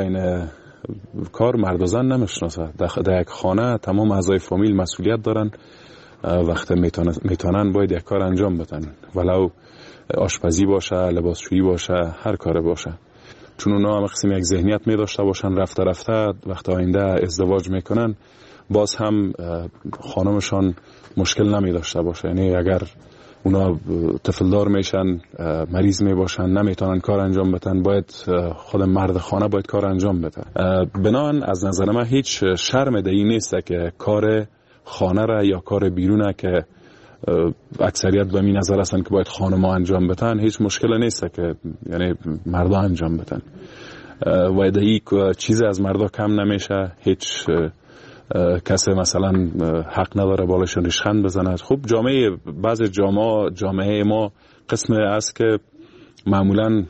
کار مرد و زن نمیشناسه. در یک خانه تمام اعضای فامیل مسئولیت دارن، وقتی میتونن باید یک کار انجام بدن، ولو آشپزی باشه، لباسشویی باشه، هر کار باشه. چون اونا هم قسم یک ذهنیت می داشته باشن، رفته وقت آینده ازدواج میکنن باز هم خانمشان مشکل نمی داشته باشه. یعنی اگر اونا طفلدار میشن، مریض می باشن، نمیتونن کار انجام بدن، باید خود مرد خانه باید کار انجام بده. بنابراین از نظر من هیچ شرم دهی نیست که کار خانه را یا کار بیرونه که اکثریت به می نظر هستن که باید خانم‌ها انجام بدن، هیچ مشکل نیست که یعنی مردا انجام بدن و دهی چیز از مردا کم نمیشه. هیچ کسی مثلا حق نداره بالاشون ریشخند بزنه. خب بعض جامعه ما قسم است که معمولا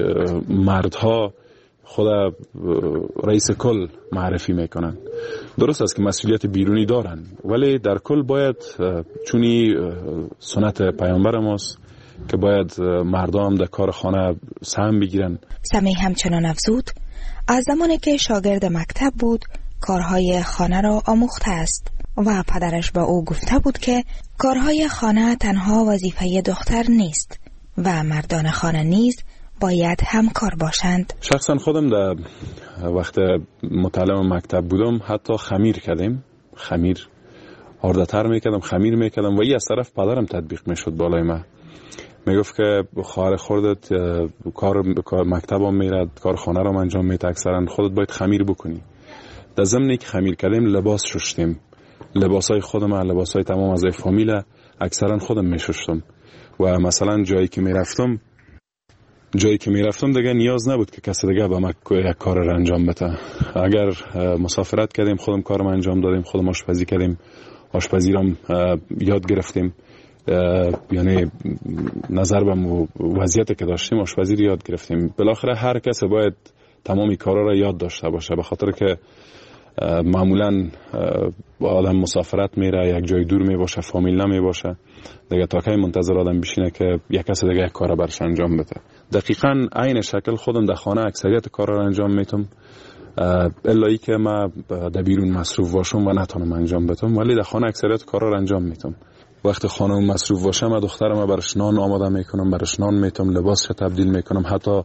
مردها خود رئیس کل معرفی میکنن. درست است که مسئولیت بیرونی دارن، ولی در کل باید چونی سنت پیامبر ماست که باید مردم در کار خانه سهم بگیرن. سمی همچنان افزود از زمانی که شاگرد مکتب بود کارهای خانه را آموخته است و پدرش به او گفته بود که کارهای خانه تنها وظیفه دختر نیست و مردان خانه نیز باید همکار باشند. شخصا خودم در وقت متعلم مکتب بودم حتی خمیر کردیم، خمیر آرده‌تر میکردم، خمیر میکردم و از طرف پدرم تطبیق میشد بالای من، میگفت که خواهر خودت کار مکتبم میرد، کار خانه رو انجام میده، اکثرا خودت باید خمیر بکنی. در ضمنی که خمیر کردیم لباس شستیم، لباسای خودم، لباسای تمام از فامیل اکثرا خودم میشستم و مثلا جایی که میرفتم دیگه نیاز نبود که کسی دیگه با من یک کار رو انجام بده. اگر مسافرت کردیم خودم کارم انجام دادیم، خودم آشپزی کردیم، آشپزی رو یاد گرفتیم، یعنی نظر به وضعیتی که داشتیم آشپزی رو یاد گرفتیم. بالاخره هر کسی باید تمامی کارا رو یاد داشته باشه، به خاطر که معمولا آدم مسافرت میره، یک جای دور می باشه، فامیل نمی باشه دیگه، تا کی منتظر آدم بشینه که یک کسی دیگه یک کار برش انجام بده. دقیقاً عین شکل خودم در خانه اکثریت کارا رو انجام میتم، الا که من در بیرون مصروف باشم و نتونم انجام بدم، ولی در خانه اکثریت کارا رو انجام میتم. وقتی خانم مصروف باشه من دخترم برش نان آماده میکنم، برش نان میتم، لباسش تبدیل میکنم، حتی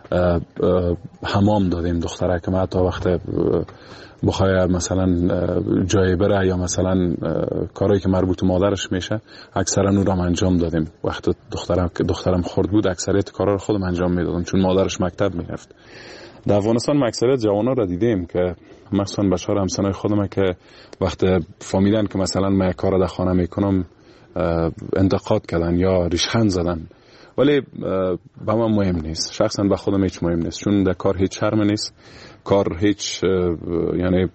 حمام دادیم دختره که حتی وقت بخواه مثلا جای بره یا مثلا کارهایی که مربوط به مادرش میشه اکثرا اون رو انجام دادیم. وقت دخترم خرد بود اکثریت کارا رو خودم انجام میدادم چون مادرش مکتب میرفت. در افغانستان اکثریت جوانا رو دیدیم که مثلا بچه‌ها همسنای خودم که وقت فهمیدن که مثلا من کار در خانه میکنم انتقاد کردن یا ریشخند زدن، ولی به من مهم نیست، شخصا به خودم هیچ مهم نیست، چون در کار هیچ شرم نیست، کار هیچ یعنی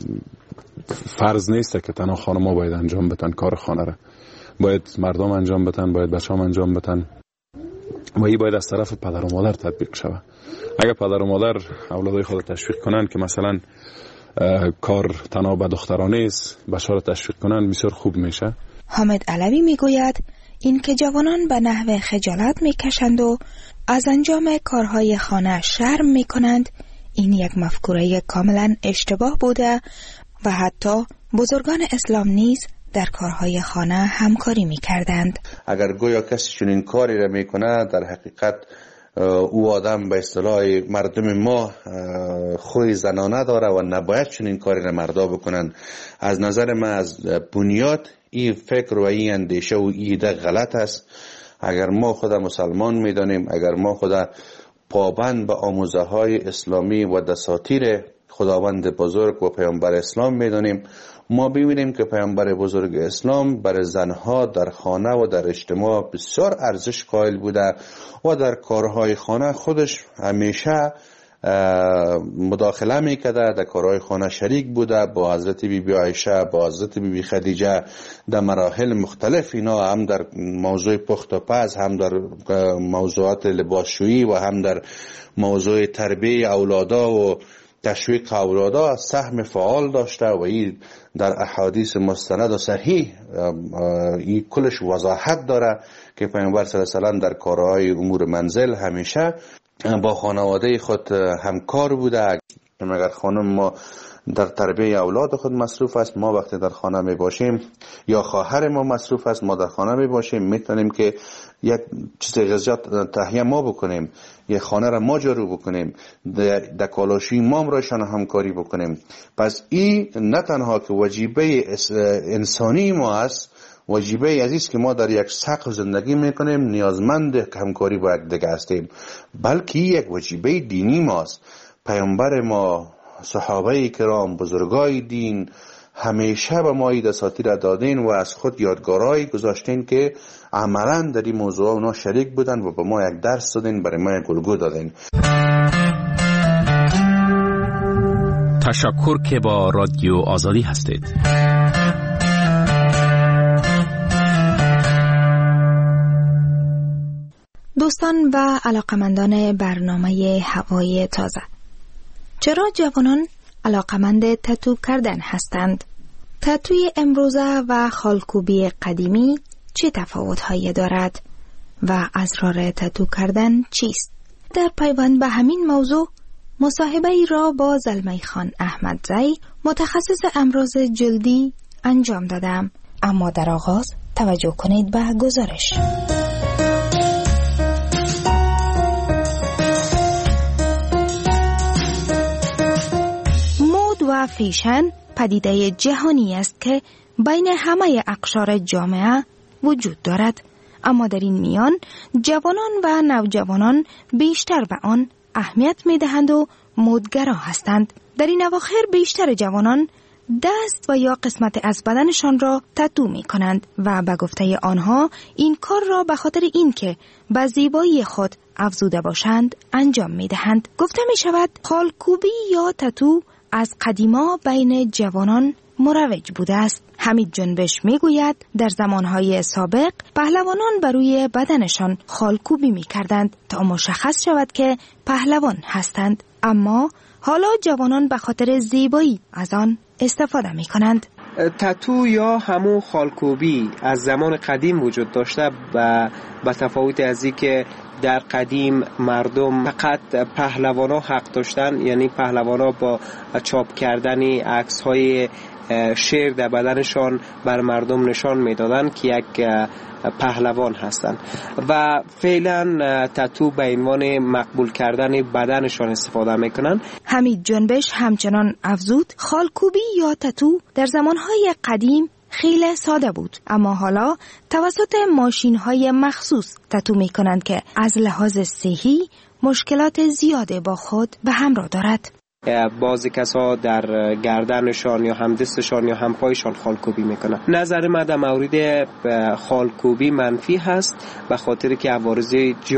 فرض نیست که تنها خانم‌ها باید انجام بدن کار خانه را، باید مردم انجام بدن، باید بچه‌ها انجام بدن و این باید از طرف پدر و مادر تطبیق شود. اگر پدر و مادر اولادای خود تشویق کنن که مثلا کار تنها به دخترانه است، بچه‌ها را تشویق کنن بسیار خوب میشه. حامد علوی میگوید این که جوانان به نحو خجالت میکشند و از انجام کارهای خانه شرم میکنند، این یک مفکوره کاملا اشتباه بوده و حتی بزرگان اسلام نیز در کارهای خانه همکاری میکردند. اگر گویا کسی چنین کاری را میکنه، در حقیقت او آدم به اصطلاح مردم ما خوی زنانه داره و نباید چنین کاری را مردا بکنن. از نظر من از بنیاد این فکر و این اندیشه و ایده غلط است. اگر ما خدا مسلمان میدانیم، اگر ما خدا پابند به آموزه های اسلامی و دساتیر خداوند بزرگ و پیامبر اسلام میدانیم، ما ببینیم که پیامبر بزرگ اسلام برای زنها در خانه و در اجتماع بسیار ارزش قائل بوده و در کارهای خانه خودش همیشه مداخله میکرده، در کارهای خانه شریک بوده، با حضرت بی بی عایشه، با حضرت بی بی خدیجه در مراحل مختلف، اینا هم در موضوع پخت و پز، هم در موضوعات لباسشویی و هم در موضوع تربیه اولادا و تشویق اولادا سهم فعال داشته و این در احادیث مستند و صحیح این کلش وضاحت داره که پیامبر صلی الله علیه و سلم در کارهای امور منزل همیشه با خانواده خود همکار بوده. اگر خانم ما در تربیه اولاد خود مصروف است، ما وقتی در خانه می باشیم یا خواهر ما مصروف است، ما در خانه می باشیم، میتونیم که یک چیز غذا تهیه ما بکنیم، یک خانه را ما جارو بکنیم، در کالاشوی ما رایشان همکاری بکنیم. پس این نه تنها که وجیبه انسانی ما است، وجیبه عزیز که ما در یک سقف زندگی میکنیم، نیازمند همکاری با یک دیگه هستیم، بلکه یک وجیبه دینی ماست. پیامبر ما، صحابه کرام، بزرگای دین همیشه به ما این دساتیر دادین و از خود یادگارایی گذاشتین که عملا در این موضوع اونا شریک بودن و به ما یک درس دادین، برای ما یک الگو دادین. تشکر که با رادیو آزادی هستید. دوستان و علاقمندان برنامه هوای تازه، چرا جوانان علاقمند تتو کردن هستند؟ تتوی امروزه و خالکوبی قدیمی چه تفاوت‌هایی دارد و اسرار تتو کردن چیست؟ در پیوند به همین موضوع مصاحبه‌ای را با زلمی خان احمدزی متخصص امراض جلدی انجام دادم، اما در آغاز توجه کنید به گزارش. و فیشن پدیده جهانی است که بین همه اقشار جامعه وجود دارد، اما در این میان جوانان و نوجوانان بیشتر به آن اهمیت می‌دهند و مدگرا هستند. در این اواخر بیشتر جوانان دست و یا قسمت از بدنشان را تتو می کنند و به گفته آنها این کار را به خاطر اینکه به زیبایی خود افزوده باشند انجام می دهند. گفته می شود خالکوبی یا تتو از قدیما بین جوانان مروج بوده است. حمید جنبش می گوید در زمانهای سابق پهلوانان بر روی بدنشان خالکوبی می کردند تا مشخص شود که پهلوان هستند، اما حالا جوانان به خاطر زیبایی از آن استفاده می کنند. تتو یا همون خالکوبی از زمان قدیم وجود داشته و به تفاوت از این که در قدیم مردم فقط پهلوانا حق داشتن، یعنی پهلوانا با چاپ کردن عکس های شیر در بدنشان بر مردم نشان میدادن که یک پهلوان هستند و فعلا تتو به عنوان مقبول کردن بدنشان استفاده میکنن. حمید جنبش همچنان افزود خالکوبی یا تتو در زمانهای قدیم خیلی ساده بود، اما حالا توسط ماشین‌های مخصوص تتو میکنند که از لحاظ صحی مشکلات زیاده با خود به همراه دارد. بعضی کسا در گردنشان یا هم دستشان یا هم پایشان خالکوبی میکنن. نظر من در مورد خالکوبی منفی هست به خاطر که عوارض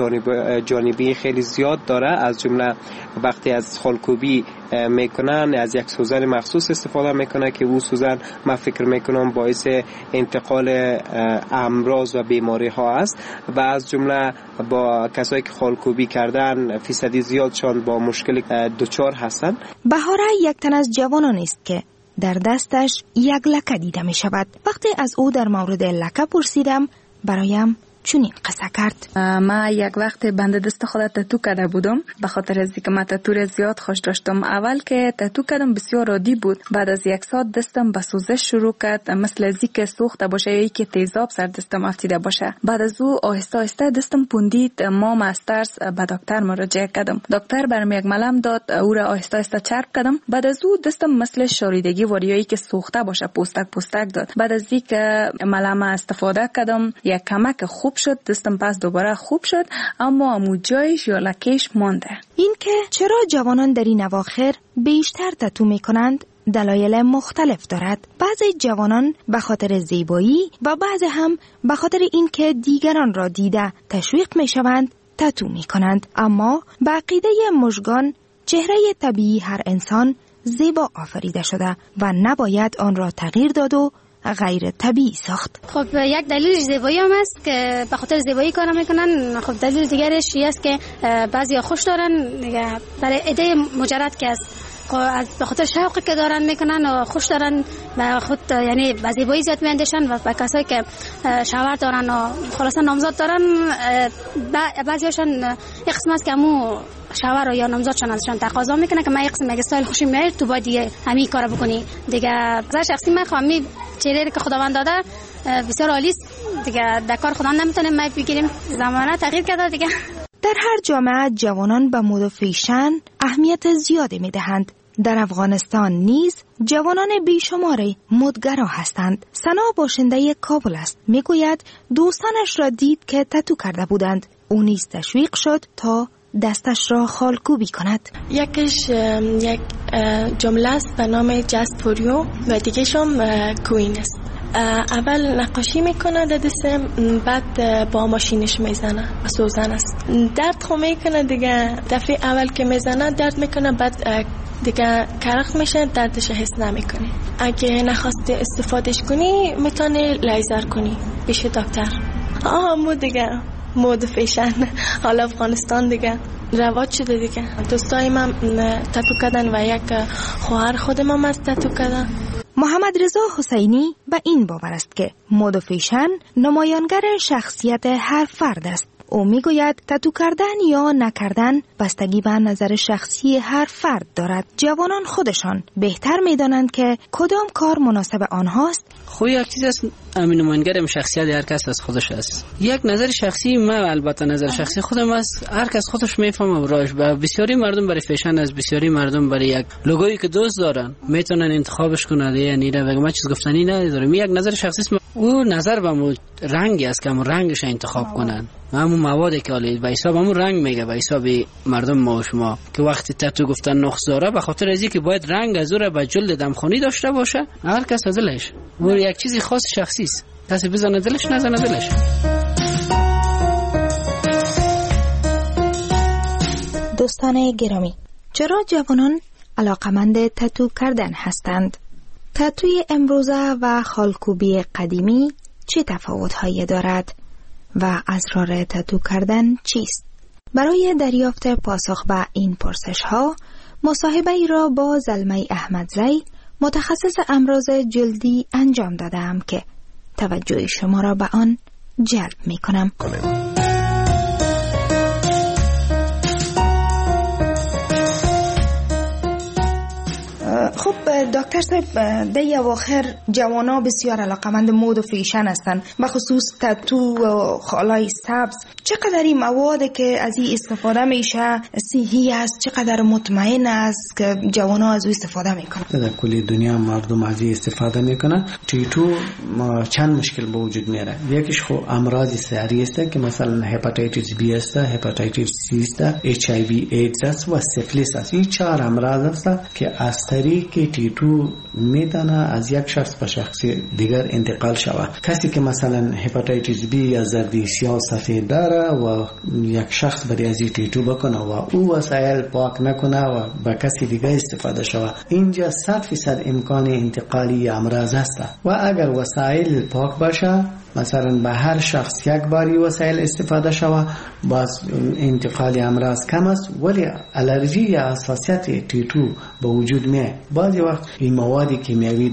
جانبی خیلی زیاد داره. از جمله وقتی از خالکوبی میکنن از یک سوزن مخصوص استفاده میکنن که او سوزن من فکر میکنم باعث انتقال امراض و بیماری ها است و از جمله با کسایی که خالکوبی کردن فیصدی زیادشان با مشکل دچار هستن. بهاره یک تن از جوانان است که در دستش یک لکه دیده می شود. وقتی از او در مورد لکه پرسیدم برایم چنین قصه کرد. ما یک وقت بند دست خود تتو کرده بودم به خاطر از اینکه من تتو را زیاد خوش داشتم. اول که تتو کردم بسیار عادی بود، بعد از یک ساعت دستم به سوزش شروع کرد، مثل از اینکه سوخته باشه یا اینکه تیزاب سر دستم افتیده باشه. بعد از او آهسته آهسته دستم پوندید. ما از ترس به دکتر مراجعه کردم. دکتر برام یک ملم داد، او را آهسته آهسته چرب کردم. بعد از او دستم مثل شاریدگی وریایی که سوخته باشه پوستک داد. بعد از اینکه ملم استفاده کردم یک کمک خوب شد، دستم پس دوباره خوب شد، اما امو جایش یا لکهش مانده. این که چرا جوانان در این اواخر بیشتر تتو می کنند دلایل مختلف دارد. بعضی جوانان به خاطر زیبایی و بعضی هم به خاطر این که دیگران را دیده تشویق می شوند تتو می کنند. اما به عقیده مژگان چهره طبیعی هر انسان زیبا آفریده شده و نباید آن را تغییر داد و غیر طبیعی ساخت. خب یک دلیل زیبایی هم است که به خاطر زیبایی کار میکنن. خب دلیل دیگرش این است که بعضیا خوش دارن برای ایده مجرد که است به خاطر شوقی که دارن میکنن و خوش دارن و خود یعنی به زیبایی زیاد میاندیشن و به کسایی که شوهر دارن و خلاصا نامزاد دارن بعضیاشون یک قسم است که همو شوهر یا نامزادشون ازشون تقاضا میکنه که من یک قسم استایل خوشی میاد تو باید دیگه همین کارو بکنی دیگه. از شخصی من خواهم چهره که خداوند داده بسیار عالی است دیگه، در کار خدا نمیتونیم ما بگیریم، زمانه تغییر کرده دیگه. در هر جامعه جوانان به مد و فیشن اهمیت زیادی میدهند. در افغانستان نیز جوانان بیشمار مدگرا هستند. سنا باشنده کابل است. میگوید دوستانش را دید که تتو کرده بودند. او نیز تشویق شد تا دستش را خالکوبی کند. یکیش یک جمله است به نام جست فوریو و دیگه‌شم کوین است. اول نقاشی میکنه در دستم، بعد با ماشینش میزنه، سوزن است. درد خو میکنه دیگه، دفعه اول که میزنه درد میکنه، بعد دیگه کرخ میشه، دردش حس نمیکنی. اگه نخواستی استفادهش کنی میتونی لیزر کنی پیش دکتر. مو دیگه مود فیشن حالا افغانستان دیگه رواج شده دیگه. دوستای من تتو کردن و یک خواهر خودم هم از تتو کردن. محمد رضا حسینی به این باور است که مد و فیشن نمایانگر شخصیت هر فرد است. او میگوید تتو کردن یا نکردن بستگی به نظر شخصی هر فرد دارد. جوانان خودشان بهتر میدانند که کدام کار مناسب آنهاست. خو یک چیز است همین نمایندگی شخصیت هر کس از خودش است. یک نظر شخصی من، البته نظر شخصی خودم است، هر کس خودش میفهمه براش. و بسیاری مردم برای فیشن از بسیاری مردم برای یک لوگویی که دوست دارن میتونن انتخابش کنن. یعنی بگم من چیز گفتنی ندارم، یک نظر شخصی است. او نظر به مو رنگی است که همون رنگش انتخاب کنن، همون موادی که حالی به حساب همون رنگ میگه به حساب مردم ما و شما که وقتی تتو گفتن نقص داره به خاطر ازی که باید رنگ از او را به جلد دمخونی داشته باشه. هر کس از دلش و یک چیزی خاص شخصی است، کسی بزنه دلش نزنه دلش. دوستان گرامی، چرا جوانان علاقمند تتو کردن هستند؟ تتوی امروزه و خالکوبی قدیمی چه تفاوت‌هایی دارد و اسرار تتو کردن چیست؟ برای دریافت پاسخ به این پرسش‌ها مصاحبه ای را با زلمه احمدزی متخصص امراض جلدی انجام دادم که توجه شما را به آن جلب می‌کنم. خب دکتر صاحب، در اواخر جوانا بسیار علاقمند مود و فیشن هستند، بخصوص تتو و خالای سبز. چقدر این مواد که از این استفاده میشه صحی است، چقدر مطمئن است که جوانا از او استفاده میکنن؟ در کل دنیا مردم از این استفاده میکنن. تتو چند مشکل به وجود میاره. یکیش خو امراض ساری است که مثلا هپاتیتیس بی است، هپاتیتیس سی است، اچ آی وی ایدز است و سیفلیس است. این 4 امراض است که از طریق تتو میتونه از یک شخص به شخص دیگر انتقال شود. کسی که مثلا هپاتیتیس بی یا زردی سیاه سفید داره و یک شخص برای از تتو بکنه و او وسایل پاک نکنه و به کسی دیگر استفاده شود، اینجا 100% امکان انتقالی امراض است. و اگر وسایل پاک باشه، مثلا به هر شخص یک باری وسایل استفاده شود، باز انتقال امراض کم است. ولی الرژی یا حساسیت تتو به وجود میاد. بعضی وقت این مواد کیمیایی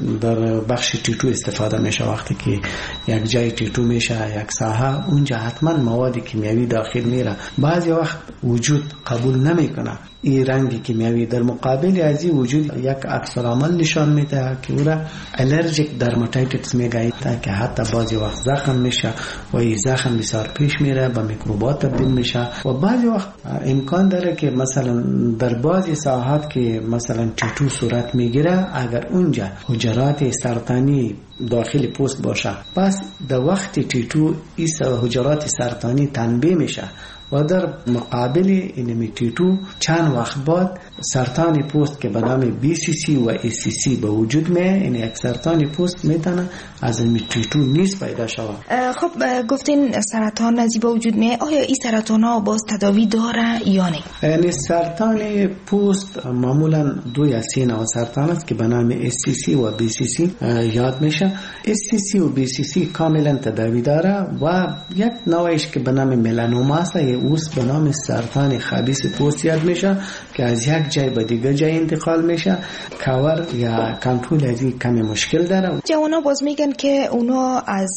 در بخش تتو استفاده میشه. وقتی که یک جای تتو میشه یک ساحه، اونجا حتما مواد کیمیایی داخل میره. بعضی وقت وجود قبول نمیکنه این رنگ کیمیایی. در مقابل از این وجود یک عکس العمل نشان میده که او را الرژیک درماتایتیس میگه که حتی بعضی وقت زخم میشه و این زخم بسیار پیش میره، به میکروبات تبدیل میشه. و بعضی وقت امکان داره که مثلا در بعضی ساحات که مثلا تتو صورت میگیره، اگر اونجا حجرات سرطانی داخل پوست باشه، پس در وقت تتو این حجرات سرطانی تنبیه میشه و در مقابل این تتو چند وقت بعد سرطان پوست که به نام BCC و ACC به وجود میاد. این یک سرطان پوست میتونه از این تتو نیز پیدا شود. خب گفتین سرطان از به وجود میاد، آیا این سرطان ها باز تداوی داره یا نه؟ یعنی سرطان پوست معمولا 2 یا 3 نوع سرطان است که به نام SCC و BCC یاد میشه. SCC و BCC کاملا تداوی داره و یک نوعش که به نام ملانوما است، اوست به نام سرطان خبیث پوست یاد میشه که از یک جای به دیگه جای انتقال میشه. کاور یا کنترل از این کمی مشکل داره. جوانا باز میگن که اونا از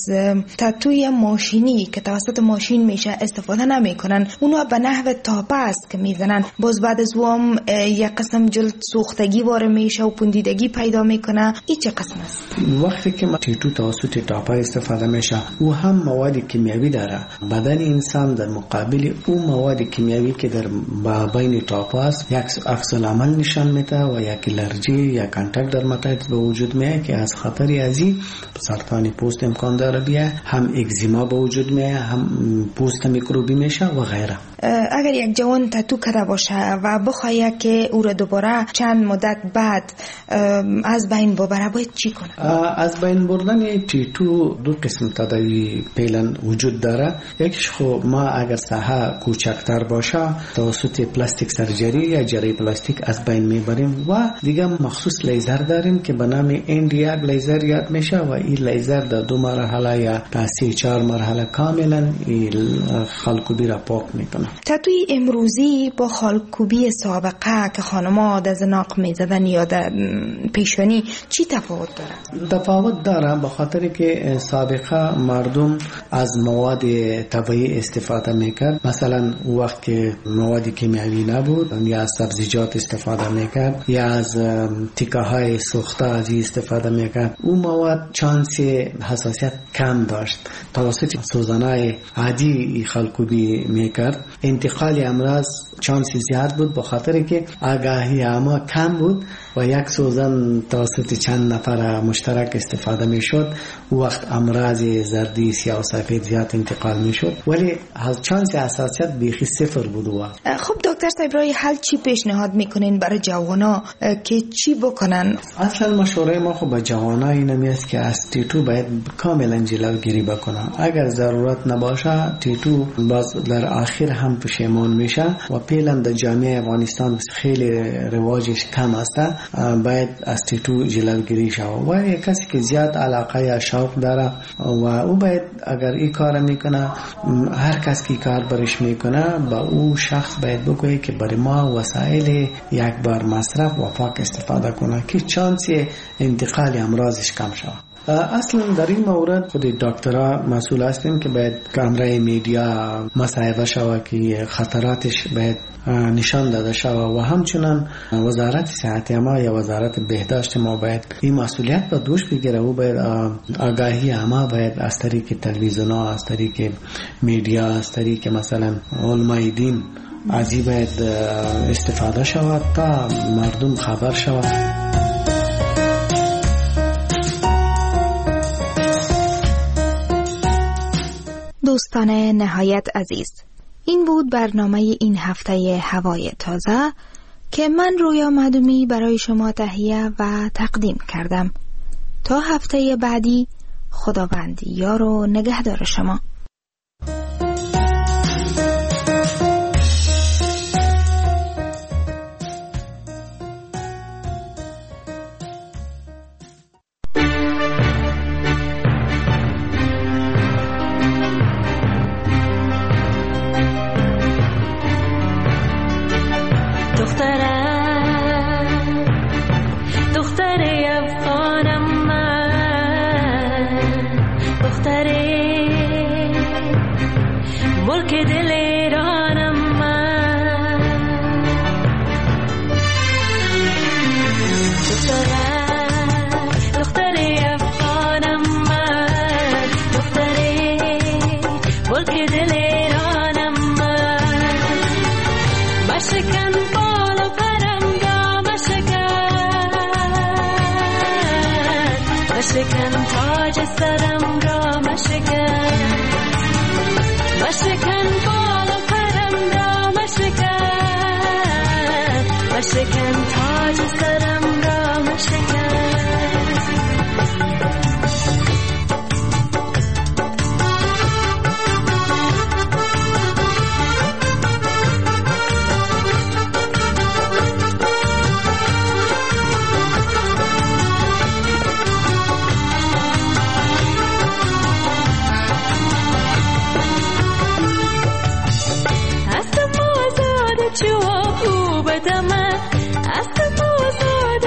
تتوی ماشینی که توسط ماشین میشه استفاده نمیکنن، اونا به نحو تاپه است که میزنن. باز بعد از اون یک قسم جلد سوختگی وارد میشه و پوندیدگی پیدا میکنه. این چه قسم است؟ وقتی که تتو توسط تاپه استفاده میشه، او هم مواد کیمیایی داره. بدن انسان در مقابل اون مواد کیمیایی که در بین تاپه است یک عکس العمل نشان میده و یک الرژی یا کانتاکت درماتایتیس به وجود میاد که از خطر ازی سرطان پوست امکان داره بیاد، هم اگزیما به وجود میاد، هم پوست میکروبی میشه و غیره. اگر یک جوان تتو کرده باشه و بخواد که او را دوباره چند مدت بعد از بین ببره، باید چی کنه؟ از بین بردن تتو 2 قسم تداوی فعلا وجود داره. یکیش خب ما اگر ساحه کوچکتر باشه توسط پلاستیک سرجری یا جراحی پلاستیک از بین میبریم و دیگه مخصوص لیزر داریم که به نام اندیاگ لیزر یاد میشه و این لیزر در 2 مرحله یا 3-4 مرحله کاملا خالکوبی را پاک میکنه. تتوی امروزی با خالکوبی سابقه که خانم‌ها در زناق می‌زدن یا در پیشانی چی تفاوت داره؟ تفاوت داره به خاطر که سابقه مردم از مواد طبیعی استفاده میکرد. مثلا وقت که مواد کیمیایی نبود یا از سبزیجات استفاده میکرد یا از تیکه های سوخته از استفاده میکرد. اون مواد چانس حساسیت کم داشت. توسط سوزنای عادی خالکوبی میکرد. انتقال امراض چانس زیاد بود به خاطر که آگاهی عامه کم بود و یک سوزن توسط چند نفر مشترک استفاده میشد. وقت امراض زردی سیاه و سفید زیاد انتقال میشد، ولی چانس حساسیت بیخی صفر بود. خب دکتر صاحب رای حل چی پیشنهاد میکنین برای جوانا که چی بکنن؟ اصلا مشوره ما خب به جوانا این است که از تیتو باید کاملا جلوگیری بکنن. اگر ضرورت نباشه تیتو باز در آخر هم پشیمان میشه و فعلا در جامعه افغانستان خیلی رواجش کم است. باید از تیتو جلوگیری شود و یک کسی که زیاد علاقه یا شوق داره و او باید اگر این کار میکنه، هر کس که کار برش میکنه با او شخص باید بگویه که برای ما وسایل یک بار مصرف و پاک استفاده کنه که چانس انتقال امراضش کم شود. اصلا در این مورد خود دکترها مسئول هستیم که باید کامرای میدیا مصاحبه شود که خطراتش باید نشان داده شود و همچنان وزارت صحت ما یا وزارت بهداشت ما باید این مسئولیت به دوش بگیره و باید آگاهی ما باید از طریق تلویزیون ها، از طریق میدیا، از طریق مثلا علمای دین از این باید استفاده شود تا مردم خبر شود. دوستان نهایت عزیز، این بود برنامه این هفته هوای تازه که من رویا مدومی برای شما تهیه و تقدیم کردم. تا هفته بعدی خداوند یار و نگهدار شما. مشکن تاج سرم را مشکن، مشکن بال و پرم را مشکن، مشکن تاج سرم را مشکن. بدم است موزاد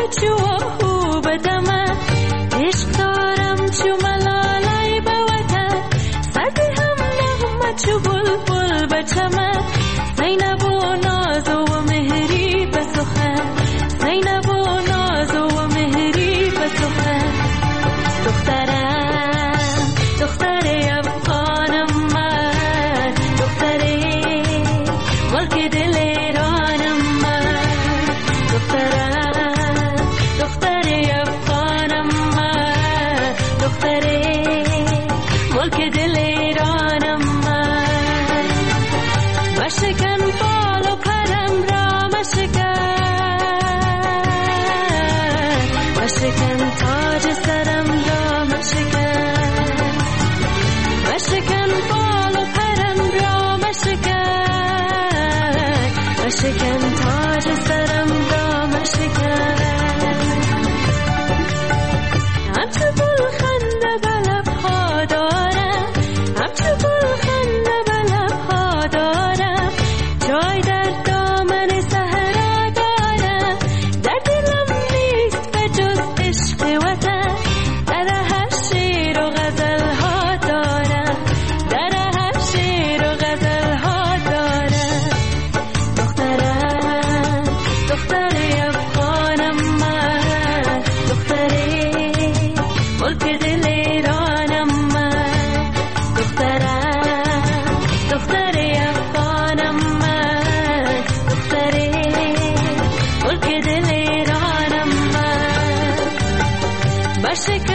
عاشق